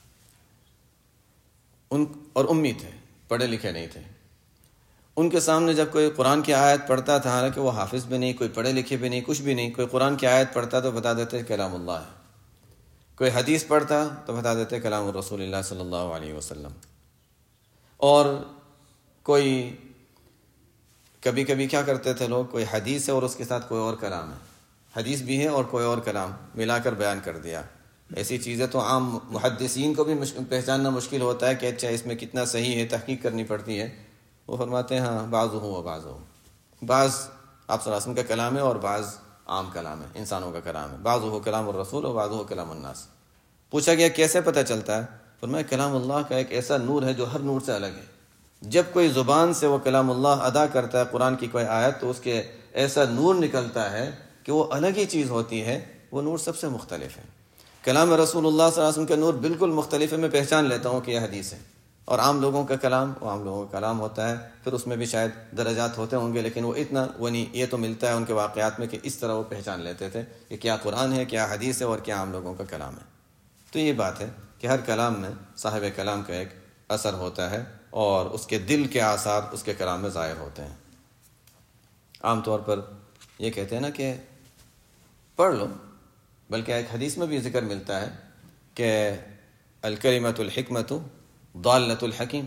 ان اور امی تھے، پڑھے لکھے نہیں تھے۔ ان کے سامنے جب کوئی قرآن کی آیت پڑھتا تھا، حالانکہ وہ حافظ بھی نہیں، کوئی پڑھے لکھے بھی نہیں، کچھ بھی نہیں، کوئی قرآن کی آیت پڑھتا تو بتا دیتے کلام اللہ ہے، کوئی حدیث پڑھتا تو بتا دیتے کلام رسول اللہ صلی اللہ علیہ وسلم۔ اور کوئی کبھی کبھی کیا کرتے تھے لوگ، کوئی حدیث ہے اور اس کے ساتھ کوئی اور کلام ہے، حدیث بھی ہے اور کوئی اور کلام ملا کر بیان کر دیا۔ ایسی چیزیں تو عام محدثین کو بھی پہچاننا مشکل ہوتا ہے کہ اچھا اس میں کتنا صحیح ہے، تحقیق کرنی پڑتی ہے۔ وہ فرماتے ہیں ہاں بعض ہوں و بعض ہوں، بعض آپ صلی اللہ علیہ وسلم کا کلام ہے اور بعض عام کلام ہے، انسانوں کا کلام ہے۔ بعض ہو کلام الرسول اور بعض ہو کلام الناس۔ پوچھا گیا کیسے پتہ چلتا ہے؟ فرمایا کلام اللہ کا ایک ایسا نور ہے جو ہر نور سے الگ ہے۔ جب کوئی زبان سے وہ کلام اللہ ادا کرتا ہے، قرآن کی کوئی آیت، تو اس کے ایسا نور نکلتا ہے کہ وہ الگ ہی چیز ہوتی ہے، وہ نور سب سے مختلف ہے۔ کلام رسول اللہ صلی اللہ علیہ وسلم کا نور بالکل مختلف ہے، میں پہچان لیتا ہوں کہ یہ حدیث ہے۔ اور عام لوگوں کا کلام وہ عام لوگوں کا کلام ہوتا ہے، پھر اس میں بھی شاید درجات ہوتے ہوں گے، لیکن وہ اتنا وہ نہیں، یہ تو ملتا ہے ان کے واقعات میں کہ اس طرح وہ پہچان لیتے تھے کہ کیا قرآن ہے، کیا حدیث ہے اور کیا عام لوگوں کا کلام ہے۔ تو یہ بات ہے کہ ہر کلام میں صاحب کلام کا ایک اثر ہوتا ہے اور اس کے دل کے آثار اس کے کلام میں ظاہر ہوتے ہیں۔ عام طور پر یہ کہتے ہیں نا کہ پڑھ لو، بلکہ ایک حدیث میں بھی ذکر ملتا ہے کہ الکلمۃ الحکمۃ ضالۃ الحکیم،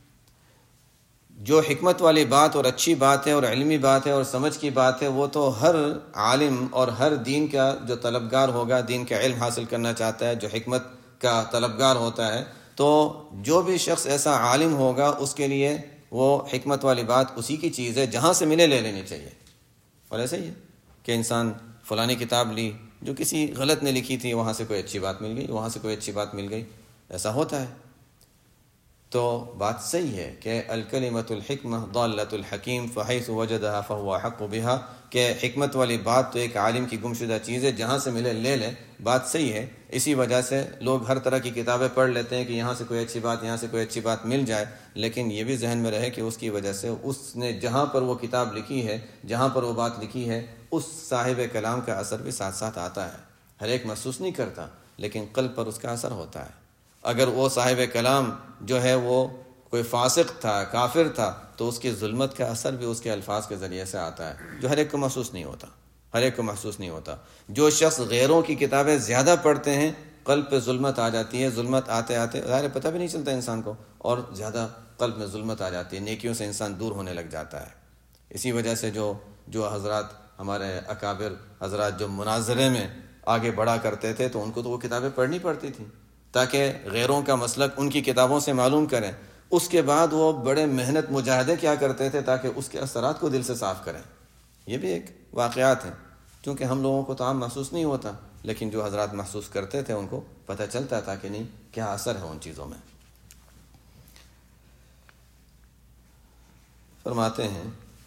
جو حکمت والی بات اور اچھی بات ہے اور علمی بات ہے اور سمجھ کی بات ہے، وہ تو ہر عالم اور ہر دین کا جو طلبگار ہوگا، دین کا علم حاصل کرنا چاہتا ہے، جو حکمت کا طلبگار ہوتا ہے، تو جو بھی شخص ایسا عالم ہوگا اس کے لیے وہ حکمت والی بات اسی کی چیز ہے، جہاں سے ملے لے لینی چاہیے۔ اور ایسا ہی ہے کہ انسان فلانی کتاب لی جو کسی غلط نے لکھی تھی، وہاں سے کوئی اچھی بات مل گئی، وہاں سے کوئی اچھی بات مل گئی، ایسا ہوتا ہے۔ تو بات صحیح ہے کہ الکلمۃ الحکمہ ضالۃ الحکیم فحیث وجدہا فہو احق بہا، کہ حکمت والی بات تو ایک عالم کی گمشدہ چیز ہے، جہاں سے ملے لے لے، بات صحیح ہے۔ اسی وجہ سے لوگ ہر طرح کی کتابیں پڑھ لیتے ہیں کہ یہاں سے کوئی اچھی بات، یہاں سے کوئی اچھی بات مل جائے، لیکن یہ بھی ذہن میں رہے کہ اس کی وجہ سے اس نے جہاں پر وہ کتاب لکھی ہے، جہاں پر وہ بات لکھی ہے، اس صاحب کلام کا اثر بھی ساتھ ساتھ آتا ہے۔ ہر ایک محسوس نہیں کرتا لیکن قلب پر اس کا اثر ہوتا ہے۔ اگر وہ صاحب کلام جو ہے وہ کوئی فاسق تھا، کافر تھا، تو اس کی ظلمت کا اثر بھی اس کے الفاظ کے ذریعے سے آتا ہے، جو ہر ایک کو محسوس نہیں ہوتا، ہر ایک کو محسوس نہیں ہوتا۔ جو شخص غیروں کی کتابیں زیادہ پڑھتے ہیں، قلب پہ ظلمت آ جاتی ہے، ظلمت آتے آتے ظاہر پتہ بھی نہیں چلتا انسان کو، اور زیادہ قلب میں ظلمت آ جاتی ہے، نیکیوں سے انسان دور ہونے لگ جاتا ہے۔ اسی وجہ سے جو جو حضرات ہمارے اکابر حضرات جو مناظرے میں آگے بڑھا کرتے تھے، تو ان کو تو وہ کتابیں پڑھنی پڑتی تھیں تاکہ غیروں کا مسلک ان کی کتابوں سے معلوم کریں۔ اس کے بعد وہ بڑے محنت مجاہدے کیا کرتے تھے تاکہ اس کے اثرات کو دل سے صاف کریں۔ یہ بھی ایک واقعات ہیں، کیونکہ ہم لوگوں کو تو عام محسوس نہیں ہوتا، لیکن جو حضرات محسوس کرتے تھے ان کو پتہ چلتا تھا کہ نہیں کیا اثر ہے ان چیزوں میں۔ فرماتے ہیں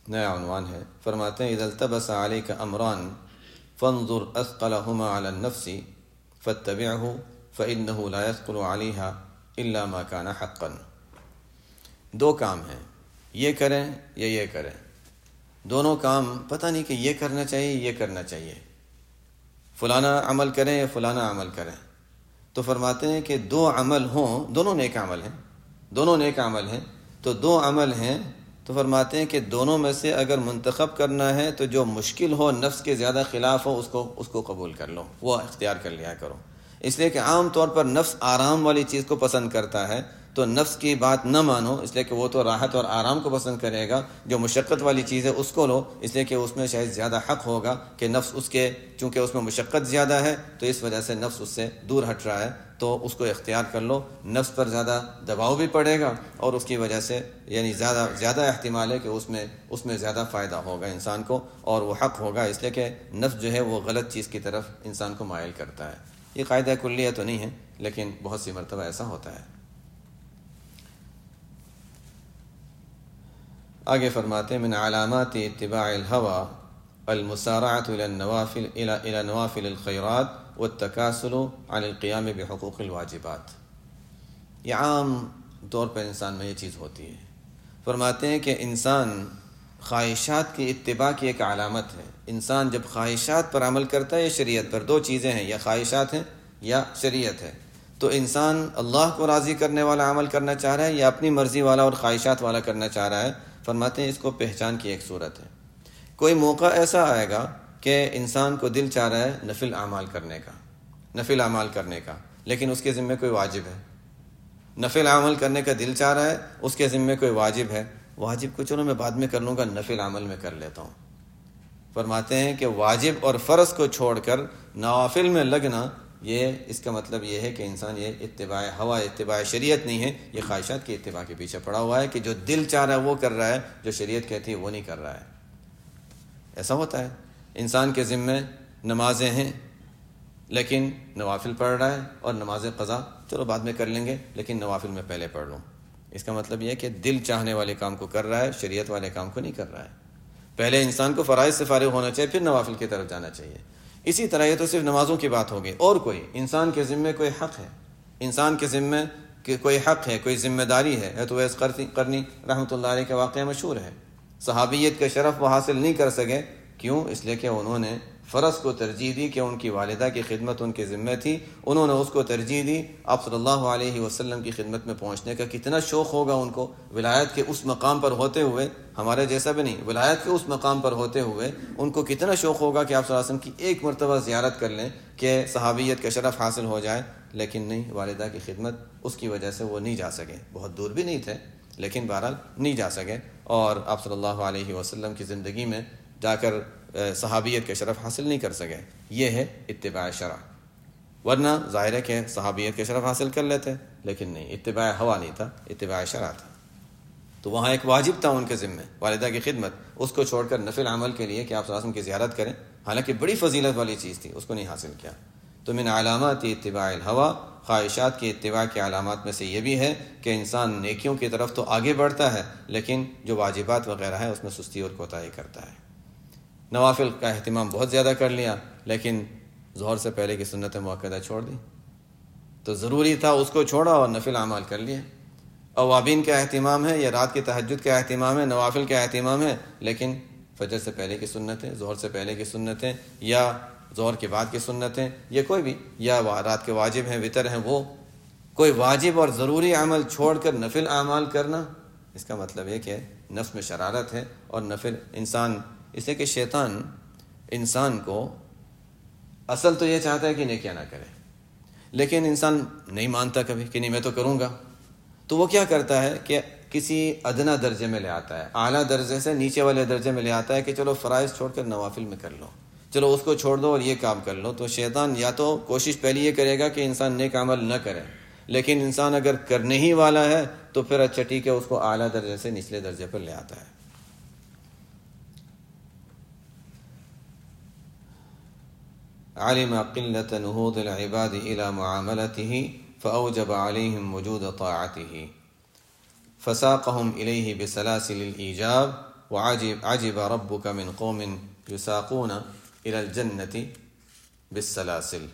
نیا عنوان ہے. فرماتے ہیں اذا التبس عليك امران فانظر اثقلهما على النفس فاتبعه فانه لا يثقل عليها الا ما كان حقا. دو کام ہیں، یہ کریں یا یہ کریں. دونوں کام پتہ نہیں کہ یہ کرنا چاہیے یہ کرنا چاہیے، فلانا عمل کریں یا فلانا عمل کریں. تو فرماتے ہیں کہ دو عمل ہوں، دونوں نیک عمل ہیں، دونوں نیک عمل ہیں، تو دو عمل ہیں تو فرماتے ہیں کہ دونوں میں سے اگر منتخب کرنا ہے تو جو مشکل ہو، نفس کے زیادہ خلاف ہو، اس کو اس کو قبول کر لو، وہ اختیار کر لیا کرو. اس لیے کہ عام طور پر نفس آرام والی چیز کو پسند کرتا ہے، تو نفس کی بات نہ مانو، اس لیے کہ وہ تو راحت اور آرام کو پسند کرے گا. جو مشقت والی چیز ہے اس کو لو، اس لیے کہ اس میں شاید زیادہ حق ہوگا کہ نفس اس کے، چونکہ اس میں مشقت زیادہ ہے تو اس وجہ سے نفس اس سے دور ہٹ رہا ہے، تو اس کو اختیار کر لو. نفس پر زیادہ دباؤ بھی پڑے گا اور اس کی وجہ سے یعنی زیادہ زیادہ احتمال ہے کہ اس میں اس میں زیادہ فائدہ ہوگا انسان کو اور وہ حق ہوگا، اس لیے کہ نفس جو ہے وہ غلط چیز کی طرف انسان کو مائل کرتا ہے. یہ قاعدہ کلیہ تو نہیں ہے لیکن بہت سی مرتبہ ایسا ہوتا ہے. آگے فرماتے ہیں من علامات اتباع الهوى المسارعة الى النوافل الى الى نوافل الخيرات والتكاسل عن القيام بحقوق الواجبات. یہ عام طور پر انسان میں یہ چیز ہوتی ہے. فرماتے ہیں کہ انسان خواہشات کی اتباع کی ایک علامت ہے. انسان جب خواہشات پر عمل کرتا ہے یا شریعت پر، دو چیزیں ہیں، یا خواہشات ہیں یا شریعت ہے، تو انسان اللہ کو راضی کرنے والا عمل کرنا چاہ رہا ہے یا اپنی مرضی والا اور خواہشات والا کرنا چاہ رہا ہے. فرماتے ہیں اس کو پہچان کی ایک صورت ہے. کوئی موقع ایسا آئے گا کہ انسان کو دل چاہ رہا ہے نفل اعمال کرنے کا، نفل اعمال کرنے کا، لیکن اس کے ذمے کوئی واجب ہے. نفل عمل کرنے کا دل چاہ رہا ہے، اس کے ذمے کوئی واجب ہے. واجب کو چلو میں بعد میں کر لوں گا، نفل عمل میں کر لیتا ہوں. فرماتے ہیں کہ واجب اور فرض کو چھوڑ کر نوافل میں لگنا، یہ اس کا مطلب یہ ہے کہ انسان یہ اتباع ہوا، اتباع شریعت نہیں ہے، یہ خواہشات کی اتباع کے پیچھے پڑا ہوا ہے کہ جو دل چاہ رہا ہے وہ کر رہا ہے، جو شریعت کہتی ہے وہ نہیں کر رہا ہے. ایسا ہوتا ہے. انسان کے ذمے نمازیں ہیں لیکن نوافل پڑھ رہا ہے، اور نماز قضا چلو بعد میں کر لیں گے لیکن نوافل میں پہلے پڑھ لوں. اس کا مطلب یہ ہے کہ دل چاہنے والے کام کو کر رہا ہے، شریعت والے کام کو نہیں کر رہا ہے. پہلے انسان کو فرائض سے فارغ ہونا چاہیے، پھر نوافل کی طرف جانا چاہیے. اسی طرح یہ تو صرف نمازوں کی بات ہوگی. اور کوئی انسان کے ذمے کوئی حق ہے، انسان کے ذمے کوئی حق ہے، کوئی ذمہ داری ہے. ہے تو ویس قرنی رحمۃ اللہ علیہ کا واقعہ مشہور ہے. صحابیت کا شرف وہ حاصل نہیں کر سکے، کیوں؟ اس لیے کہ انہوں نے فرض کو ترجیح دی کہ ان کی والدہ کی خدمت ان کے ذمہ تھی، انہوں نے اس کو ترجیح دی. آپ صلی اللہ علیہ وسلم کی خدمت میں پہنچنے کا کتنا شوق ہوگا ان کو، ولایت کے اس مقام پر ہوتے ہوئے، ہمارے جیسا بھی نہیں، ولایت کے اس مقام پر ہوتے ہوئے ان کو کتنا شوق ہوگا کہ آپ صلی اللہ علیہ وسلم کی ایک مرتبہ زیارت کر لیں کہ صحابیت کا شرف حاصل ہو جائے. لیکن نہیں، والدہ کی خدمت اس کی وجہ سے وہ نہیں جا سکے. بہت دور بھی نہیں تھے لیکن بہرحال نہیں جا سکے، اور آپ صلی اللہ علیہ وسلم کی زندگی میں جا کر صحابیت کے شرف حاصل نہیں کر سکے. یہ ہے اتباع شرع. ورنہ ظاہر ہے کہ صحابیت کے شرف حاصل کر لیتے، لیکن نہیں، اتباع ہوا نہیں تھا، اتباع شرع تھا. تو وہاں ایک واجب تھا ان کے ذمہ، والدہ کی خدمت. اس کو چھوڑ کر نفل عمل کے لیے کہ آپ صلی اللہ علیہ وسلم کی زیارت کریں، حالانکہ بڑی فضیلت والی چیز تھی، اس کو نہیں حاصل کیا. تو من علامات اتباع الہوا، خواہشات کی اتباع کے علامات میں سے یہ بھی ہے کہ انسان نیکیوں کی طرف تو آگے بڑھتا ہے لیکن جو واجبات وغیرہ ہے اس میں سستی اور کوتاہی کرتا ہے. نوافل کا اہتمام بہت زیادہ کر لیا لیکن ظہر سے پہلے کی سنت مؤکدہ چھوڑ دی. تو ضروری تھا اس کو چھوڑا اور نفل اعمال کر لیے. اوابین کا اہتمام ہے یا رات کی تہجد کا اہتمام ہے، نوافل کا اہتمام ہے، لیکن فجر سے پہلے کی سنتیں، ظہر سے پہلے کی سنتیں یا ظہر کے بعد کی سنتیں، یہ کوئی بھی، یا رات کے واجب ہیں، وطر ہیں، وہ کوئی واجب اور ضروری عمل چھوڑ کر نفل اعمال کرنا، اس کا مطلب یہ کہ نفس میں شرارت ہے. اور نفل انسان، اس لیے کہ شیطان انسان کو اصل تو یہ چاہتا ہے کہ نیکیاں نہ کرے، لیکن انسان نہیں مانتا کبھی کہ نہیں میں تو کروں گا. تو وہ کیا کرتا ہے کہ کسی ادنا درجے میں لے آتا ہے، اعلیٰ درجے سے نیچے والے درجے میں لے آتا ہے کہ چلو فرائض چھوڑ کر نوافل میں کر لو، چلو اس کو چھوڑ دو اور یہ کام کر لو. تو شیطان یا تو کوشش پہلی یہ کرے گا کہ انسان نیک عمل نہ کرے، لیکن انسان اگر کرنے ہی والا ہے تو پھر اچھا ٹھیک ہے اس کو اعلیٰ درجے سے نچلے درجے پر لے آتا ہے. علم قلة نهوض العباد إلى معاملته فأوجب عليهم وجود طاعته فساقهم إليه بسلاسل الإيجاب وعجب عجب ربك من قوم يساقون إلى الجنة بالسلاسل۔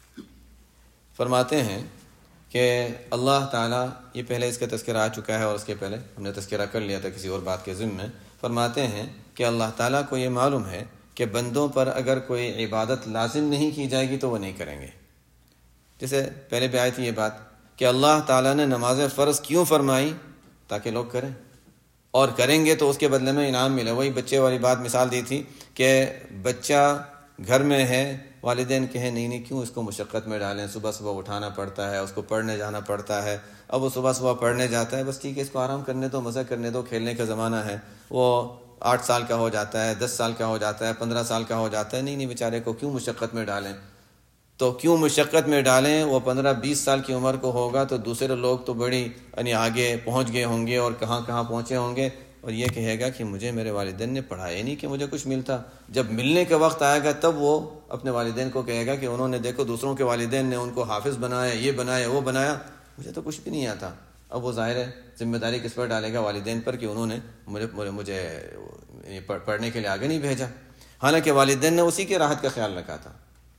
فرماتے ہیں کہ اللہ تعالیٰ، یہ پہلے اس کا تذکرہ آ چکا ہے اور اس کے پہلے ہم نے تذکرہ کر لیا تھا کسی اور بات کے ضمن میں۔ فرماتے ہیں کہ اللہ تعالیٰ کو یہ معلوم ہے کہ بندوں پر اگر کوئی عبادت لازم نہیں کی جائے گی تو وہ نہیں کریں گے۔ جیسے پہلے بھی آئی تھی یہ بات کہ اللہ تعالیٰ نے نماز فرض کیوں فرمائی؟ تاکہ لوگ کریں، اور کریں گے تو اس کے بدلے میں انعام ملے۔ وہی بچے والی بات مثال دی تھی کہ بچہ گھر میں ہے، والدین کہیں نہیں نہیں کیوں اس کو مشقت میں ڈالیں، صبح صبح اٹھانا پڑتا ہے، اس کو پڑھنے جانا پڑتا ہے۔ اب وہ صبح صبح پڑھنے جاتا ہے، بس ٹھیک ہے اس کو آرام کرنے دو، مزہ کرنے دو، کھیلنے کا زمانہ ہے۔ وہ آٹھ سال کا ہو جاتا ہے، دس سال کا ہو جاتا ہے، پندرہ سال کا ہو جاتا ہے، نہیں نہیں بیچارے کو کیوں مشقت میں ڈالیں؟ تو کیوں مشقت میں ڈالیں؟ وہ پندرہ بیس سال کی عمر کو ہوگا تو دوسرے لوگ تو بڑی یعنی آگے پہنچ گئے ہوں گے اور کہاں کہاں پہنچے ہوں گے، اور یہ کہے گا کہ مجھے میرے والدین نے پڑھایا نہیں کہ مجھے کچھ ملتا۔ جب ملنے کا وقت آئے گا تب وہ اپنے والدین کو کہے گا کہ انہوں نے دیکھو دوسروں کے والدین نے ان کو حافظ بنایا، یہ بنایا وہ بنایا، مجھے تو کچھ بھی نہیں آتا۔ اب وہ ظاہر ہے ذمہ داری کس پر ڈالے گا؟ والدین پر، کہ انہوں نے مجھے مجھے پڑھنے کے لیے آگے نہیں بھیجا، حالانکہ والدین نے اسی کی راحت کا خیال رکھا تھا۔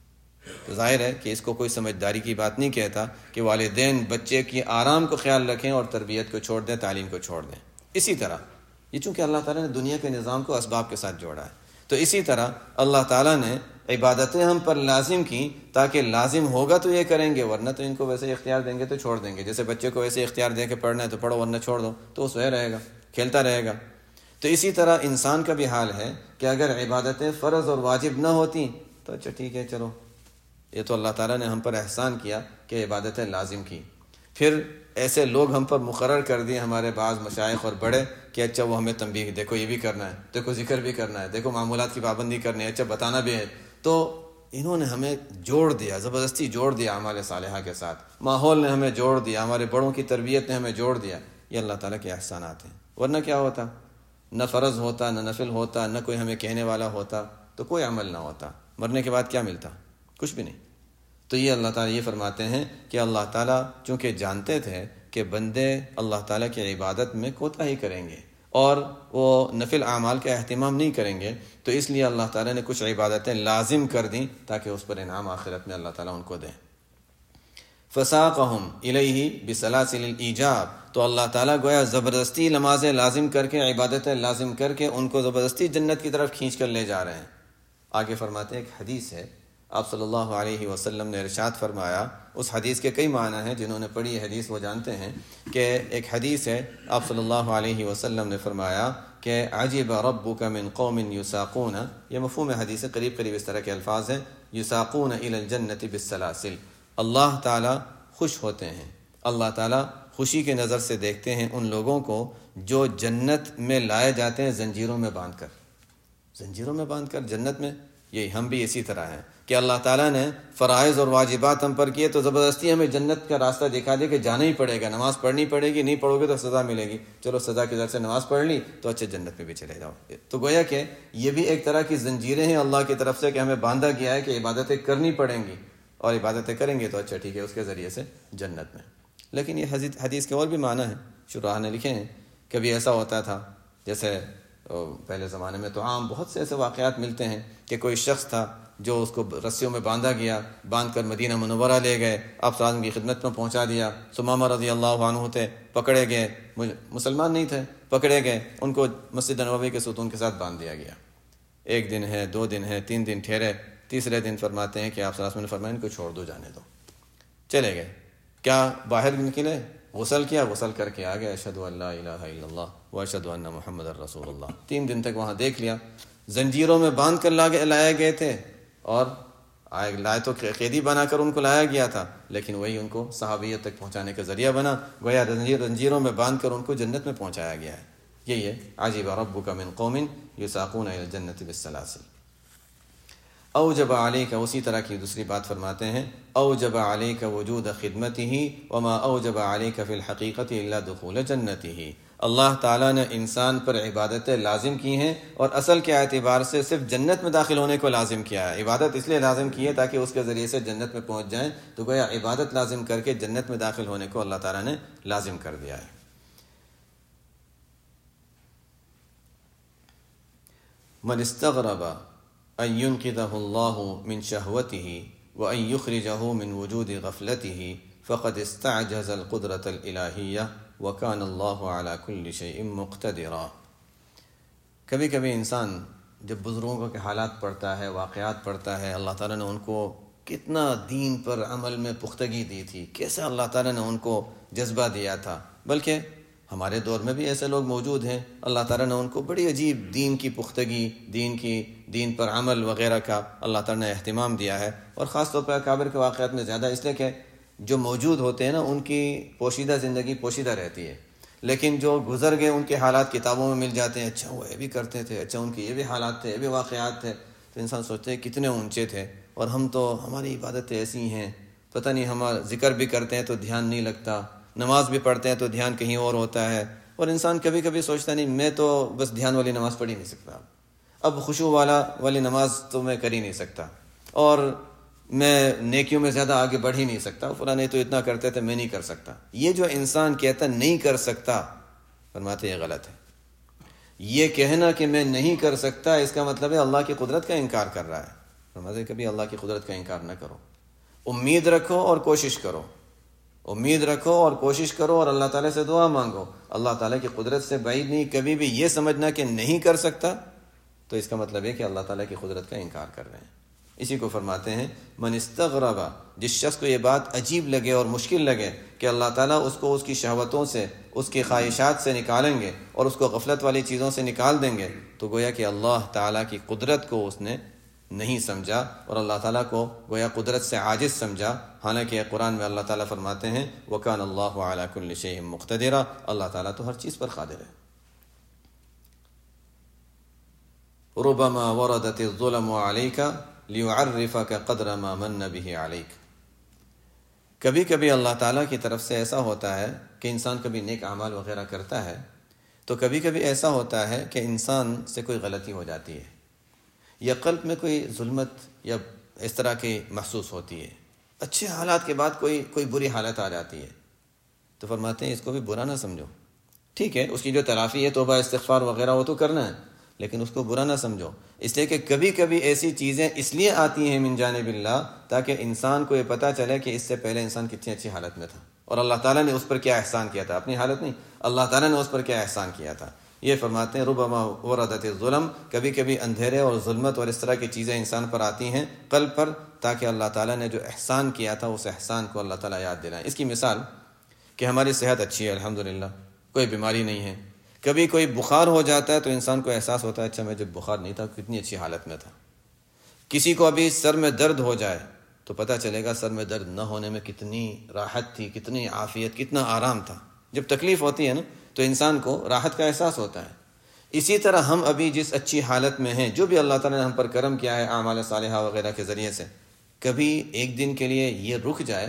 تو ظاہر ہے کہ اس کو کوئی سمجھداری کی بات نہیں کہتا کہ والدین بچے کی آرام کو خیال رکھیں اور تربیت کو چھوڑ دیں، تعلیم کو چھوڑ دیں۔ اسی طرح یہ چونکہ اللہ تعالیٰ نے دنیا کے نظام کو اسباب کے ساتھ جوڑا ہے، تو اسی طرح اللہ تعالیٰ نے عبادتیں ہم پر لازم کی تاکہ لازم ہوگا تو یہ کریں گے، ورنہ تو ان کو ویسے اختیار دیں گے تو چھوڑ دیں گے۔ جیسے بچے کو ویسے اختیار دے کے پڑھنا ہے تو پڑھو، ورنہ چھوڑ دو تو وہ سویا رہے گا، کھیلتا رہے گا۔ تو اسی طرح انسان کا بھی حال ہے کہ اگر عبادتیں فرض اور واجب نہ ہوتی تو اچھا ٹھیک ہے چلو، یہ تو اللہ تعالیٰ نے ہم پر احسان کیا کہ عبادتیں لازم کی۔ پھر ایسے لوگ ہم پر مقرر کر دیے ہمارے بعض مشائخ اور بڑے کہ اچھا وہ ہمیں تنبیہ، دیکھو یہ بھی کرنا ہے، دیکھو ذکر بھی کرنا ہے، دیکھو معمولات کی پابندی کرنی ہے، اچھا بتانا بھی ہے۔ تو انہوں نے ہمیں جوڑ دیا، زبردستی جوڑ دیا اعمال صالحہ کے ساتھ، ماحول نے ہمیں جوڑ دیا، ہمارے بڑوں کی تربیت نے ہمیں جوڑ دیا۔ یہ اللہ تعالیٰ کے احسانات ہیں، ورنہ کیا ہوتا؟ نہ فرض ہوتا، نہ نفل ہوتا، نہ کوئی ہمیں کہنے والا ہوتا، تو کوئی عمل نہ ہوتا، مرنے کے بعد کیا ملتا؟ کچھ بھی نہیں۔ تو یہ اللہ تعالیٰ یہ فرماتے ہیں کہ اللہ تعالیٰ چونکہ جانتے تھے کہ بندے اللہ تعالیٰ کی عبادت میں کوتاہی کریں گے اور وہ نفل اعمال کا اہتمام نہیں کریں گے، تو اس لیے اللہ تعالیٰ نے کچھ عبادتیں لازم کر دیں تاکہ اس پر انعام آخرت میں اللہ تعالیٰ ان کو دیں۔ فساقہم الیہ بسلاسل الایجاب، تو اللہ تعالیٰ گویا زبردستی نمازیں لازم کر کے، عبادتیں لازم کر کے ان کو زبردستی جنت کی طرف کھینچ کر لے جا رہے ہیں۔ آگے فرماتے ہیں ایک حدیث ہے، آپ صلی اللہ علیہ وسلم نے ارشاد فرمایا، اس حدیث کے کئی معنی ہیں، جنہوں نے پڑھی ہے حدیث وہ جانتے ہیں کہ ایک حدیث ہے، آپ صلی اللہ علیہ وسلم نے فرمایا کہ عجب ربک من قوم یساقون، یہ مفہوم حدیث قریب قریب اس طرح کے الفاظ ہیں، یساقون الی الجنت بالسلاسل، اللہ تعالیٰ خوش ہوتے ہیں، اللہ تعالیٰ خوشی کے نظر سے دیکھتے ہیں ان لوگوں کو جو جنت میں لائے جاتے ہیں زنجیروں میں باندھ کر، زنجیروں میں باندھ کر جنت میں۔ یہی ہم بھی اسی طرح ہیں کہ اللہ تعالیٰ نے فرائض اور واجبات ہم پر کیے تو زبردستی ہمیں جنت کا راستہ دکھا دے کہ جانا ہی پڑے گا، نماز پڑھنی پڑے گی، نہیں پڑھو گے تو سزا ملے گی، چلو سزا کی ذر سے نماز پڑھ لی تو اچھے جنت میں بھی چلے جاؤ۔ تو گویا کہ یہ بھی ایک طرح کی زنجیریں ہیں اللہ کی طرف سے کہ ہمیں باندھا گیا ہے کہ عبادتیں کرنی پڑیں گی، اور عبادتیں کریں گے تو اچھا ٹھیک ہے اس کے ذریعے سے جنت میں۔ لیکن یہ حدیث کے اور بھی معنی ہیں، شراح نے لکھے ہیں۔ کبھی ایسا ہوتا تھا جیسے پہلے زمانے میں تو عام بہت سے ایسے واقعات ملتے ہیں کہ کوئی شخص تھا جو اس کو رسیوں میں باندھا گیا، باندھ کر مدینہ منورہ لے گئے، آپ صلی اللہ علیہ وسلم کی خدمت میں پہنچا دیا۔ ثمامہ رضی اللہ عنہ تھے، پکڑے گئے، مسلمان نہیں تھے، پکڑے گئے، ان کو مسجد نبوی کے ستون کے ساتھ باندھ دیا گیا۔ ایک دن ہے، دو دن ہے، تین دن ٹھہرے، تیسرے دن فرماتے ہیں کہ آپ صلی اللہ علیہ وسلم نے فرمایا ان کو چھوڑ دو، جانے دو۔ چلے گئے، کیا باہر نکلے، غسل کیا، غسل کر کے آ گئے، اشہدو ان لا الہ الا اللہ واشہدو ان محمد الرسول اللہ۔ تین دن تک وہاں دیکھ لیا، زنجیروں میں باندھ کر لائے گئے تھے، اور آئے لائے تو قیدی بنا کر ان کو لایا گیا تھا، لیکن وہی ان کو صحابیت تک پہنچانے کا ذریعہ بنا، گویا زنجیروں میں باندھ کر ان کو جنت میں پہنچایا گیا ہے۔ یہی ہے عجب ربک من قوم یساقون الی الجنت بالسلاسل۔ اوجب علیک، اسی طرح کی دوسری بات فرماتے ہیں، اوجب علیک وجود خدمتہ وما اوجب علیک فی الحقیقۃ الا دخول جنتہ، اللہ تعالیٰ نے انسان پر عبادتیں لازم کی ہیں اور اصل کے اعتبار سے صرف جنت میں داخل ہونے کو لازم کیا ہے۔ عبادت اس لیے لازم کی ہے تاکہ اس کے ذریعے سے جنت میں پہنچ جائیں، تو گویا عبادت لازم کر کے جنت میں داخل ہونے کو اللہ تعالیٰ نے لازم کر دیا ہے۔ من استغرب ان ينقذه الله من شهوته وان يخرجه من وجود غفلته فقد استعجز القدرة الإلهية وكان الله على كل شيء مقتدرا۔ کبھی کبھی انسان جب بزرگوں کے حالات پڑھتا ہے، واقعات پڑھتا ہے، اللہ تعالیٰ نے ان کو کتنا دین پر عمل میں پختگی دی تھی، کیسے اللہ تعالیٰ نے ان کو جذبہ دیا تھا، بلکہ ہمارے دور میں بھی ایسے لوگ موجود ہیں، اللہ تعالیٰ نے ان کو بڑی عجیب دین کی پختگی، دین کی دین پر عمل وغیرہ کا اللہ تعالیٰ نے اہتمام دیا ہے، اور خاص طور پر اکابر کے واقعات میں زیادہ، اس لیے کہ جو موجود ہوتے ہیں نا ان کی پوشیدہ زندگی پوشیدہ رہتی ہے، لیکن جو گزر گئے ان کے حالات کتابوں میں مل جاتے ہیں، اچھا وہ یہ بھی کرتے تھے، اچھا ان کے یہ بھی حالات تھے، یہ بھی واقعات تھے، تو انسان سوچتے ہیں کتنے اونچے تھے، اور ہم تو ہماری عبادتیں ایسی ہیں، پتہ نہیں، ہمارا ذکر بھی کرتے ہیں تو دھیان نہیں لگتا، نماز بھی پڑھتے ہیں تو دھیان کہیں اور ہوتا ہے، اور انسان کبھی کبھی سوچتا نہیں میں تو بس دھیان والی نماز پڑھ ہی نہیں سکتا، اب خشوع والا والی نماز تو میں کر ہی نہیں سکتا، اور میں نیکیوں میں زیادہ آگے بڑھ ہی نہیں سکتا، فلاں نہیں تو اتنا کرتے تھے میں نہیں کر سکتا۔ یہ جو انسان کہتا نہیں کر سکتا، فرماتے یہ غلط ہے۔ یہ کہنا کہ میں نہیں کر سکتا اس کا مطلب ہے اللہ کی قدرت کا انکار کر رہا ہے۔ فرماتے کبھی اللہ کی قدرت کا انکار نہ کرو، امید رکھو اور کوشش کرو، امید رکھو اور کوشش کرو، اور اللہ تعالیٰ سے دعا مانگو، اللہ تعالیٰ کی قدرت سے بعید نہیں۔ کبھی بھی یہ سمجھنا کہ نہیں کر سکتا تو اس کا مطلب ہے کہ اللہ تعالیٰ کی قدرت کا انکار کر رہے ہیں۔ اسی کو فرماتے ہیں من استغرب، جس شخص کو یہ بات عجیب لگے اور مشکل لگے کہ اللہ تعالیٰ اس کو اس کی شہوتوں سے، اس کی خواہشات سے نکالیں گے اور اس کو غفلت والی چیزوں سے نکال دیں گے، تو گویا کہ اللہ تعالیٰ کی قدرت کو اس نے نہیں سمجھا اور اللہ تعالیٰ کو گویا قدرت سے عاجز سمجھا، حالانکہ قرآن میں اللہ تعالیٰ فرماتے ہیں وَكَانَ اللَّهُ عَلَى كُلِّ شَيْءٍ مُقْتَدِرًا، اللہ تعالیٰ تو ہر چیز پر قادر ہے۔ رُبَمَا وَرَدَتِ الظُّلَمُ عَلَيْكَ لِيُعَرِّفَكَ قَدْرَ مَا مَنَّ بِهِ عَلَيْكَ۔ کبھی کبھی اللہ تعالیٰ کی طرف سے ایسا ہوتا ہے کہ انسان کبھی نیک اعمال وغیرہ کرتا ہے، تو کبھی کبھی ایسا ہوتا ہے کہ انسان سے کوئی غلطی ہو جاتی ہے، یا قلب میں کوئی ظلمت یا اس طرح کی محسوس ہوتی ہے، اچھے حالات کے بعد کوئی کوئی بری حالت آ جاتی ہے، تو فرماتے ہیں اس کو بھی برا نہ سمجھو، ٹھیک ہے اس کی جو تلافی ہے توبہ استغفار وغیرہ وہ تو کرنا ہے، لیکن اس کو برا نہ سمجھو، اس لیے کہ کبھی کبھی ایسی چیزیں اس لیے آتی ہیں من جانب اللہ تاکہ انسان کو یہ پتہ چلے کہ اس سے پہلے انسان کتنی اچھی حالت میں تھا اور اللہ تعالیٰ نے اس پر کیا احسان کیا تھا، اپنی حالت نہیں، اللہ تعالیٰ نے اس پر کیا احسان کیا تھا۔ یہ فرماتے ہیں ربما وردت الظلم، کبھی کبھی اندھیرے اور ظلمت اور اس طرح کی چیزیں انسان پر آتی ہیں قلب پر، تاکہ اللہ تعالیٰ نے جو احسان کیا تھا اس احسان کو اللہ تعالیٰ یاد دلائیں۔ اس کی مثال کہ ہماری صحت اچھی ہے الحمدللہ، کوئی بیماری نہیں ہے، کبھی کوئی بخار ہو جاتا ہے تو انسان کو احساس ہوتا ہے اچھا میں جب بخار نہیں تھا کتنی اچھی حالت میں تھا۔ کسی کو ابھی سر میں درد ہو جائے تو پتہ چلے گا سر میں درد نہ ہونے میں کتنی راحت تھی، کتنی عافیت، کتنا آرام تھا۔ جب تکلیف ہوتی ہے نا تو انسان کو راحت کا احساس ہوتا ہے۔ اسی طرح ہم ابھی جس اچھی حالت میں ہیں، جو بھی اللہ تعالیٰ نے ہم پر کرم کیا ہے اعمال صالحہ وغیرہ کے ذریعے سے، کبھی ایک دن کے لیے یہ رک جائے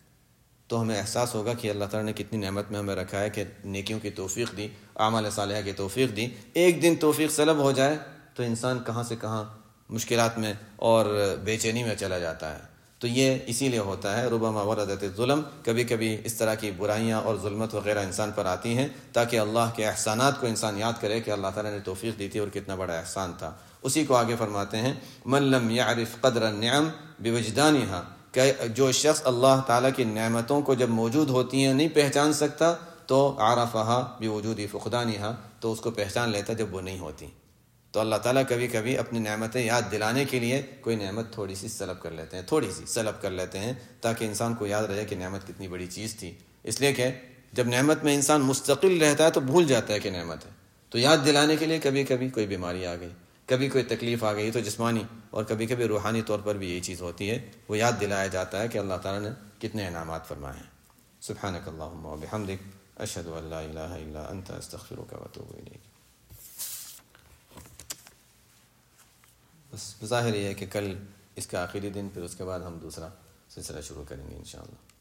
تو ہمیں احساس ہوگا کہ اللہ تعالیٰ نے کتنی نعمت میں ہمیں رکھا ہے کہ نیکیوں کی توفیق دی، اعمال صالحہ کی توفیق دی۔ ایک دن توفیق سلب ہو جائے تو انسان کہاں سے کہاں مشکلات میں اور بے چینی میں چلا جاتا ہے۔ تو یہ اسی لیے ہوتا ہے ربما وردت الظلم، کبھی کبھی اس طرح کی برائیاں اور ظلمت وغیرہ انسان پر آتی ہیں تاکہ اللہ کے احسانات کو انسان یاد کرے کہ اللہ تعالیٰ نے توفیق دی تھی اور کتنا بڑا احسان تھا۔ اسی کو آگے فرماتے ہیں من لم يعرف قدر النعم بوجدانها، کہ جو شخص اللہ تعالیٰ کی نعمتوں کو جب موجود ہوتی ہیں نہیں پہچان سکتا تو عرفها بوجود فقدانها، تو اس کو پہچان لیتا جب وہ نہیں ہوتی۔ تو اللہ تعالیٰ کبھی کبھی اپنی نعمتیں یاد دلانے کے لیے کوئی نعمت تھوڑی سی سلب کر لیتے ہیں، تھوڑی سی سلب کر لیتے ہیں تاکہ انسان کو یاد رہے کہ نعمت کتنی بڑی چیز تھی۔ اس لیے کہ جب نعمت میں انسان مستقل رہتا ہے تو بھول جاتا ہے کہ نعمت ہے، تو یاد دلانے کے لیے کبھی کبھی کوئی بیماری آ گئی، کبھی کوئی تکلیف آ گئی، تو جسمانی اور کبھی کبھی روحانی طور پر بھی یہی چیز ہوتی ہے، وہ یاد دلایا جاتا ہے کہ اللہ تعالیٰ نے کتنے انعامات فرمائے ہیں۔ سبحانک اللہم و بحمدک، اشہد ان لا الہ الا انت، استغفرک و اتوب الیک۔ بس ظاہر یہ ہے کہ کل اس کا آخری دن، پھر اس کے بعد ہم دوسرا سلسلہ شروع کریں گے انشاءاللہ۔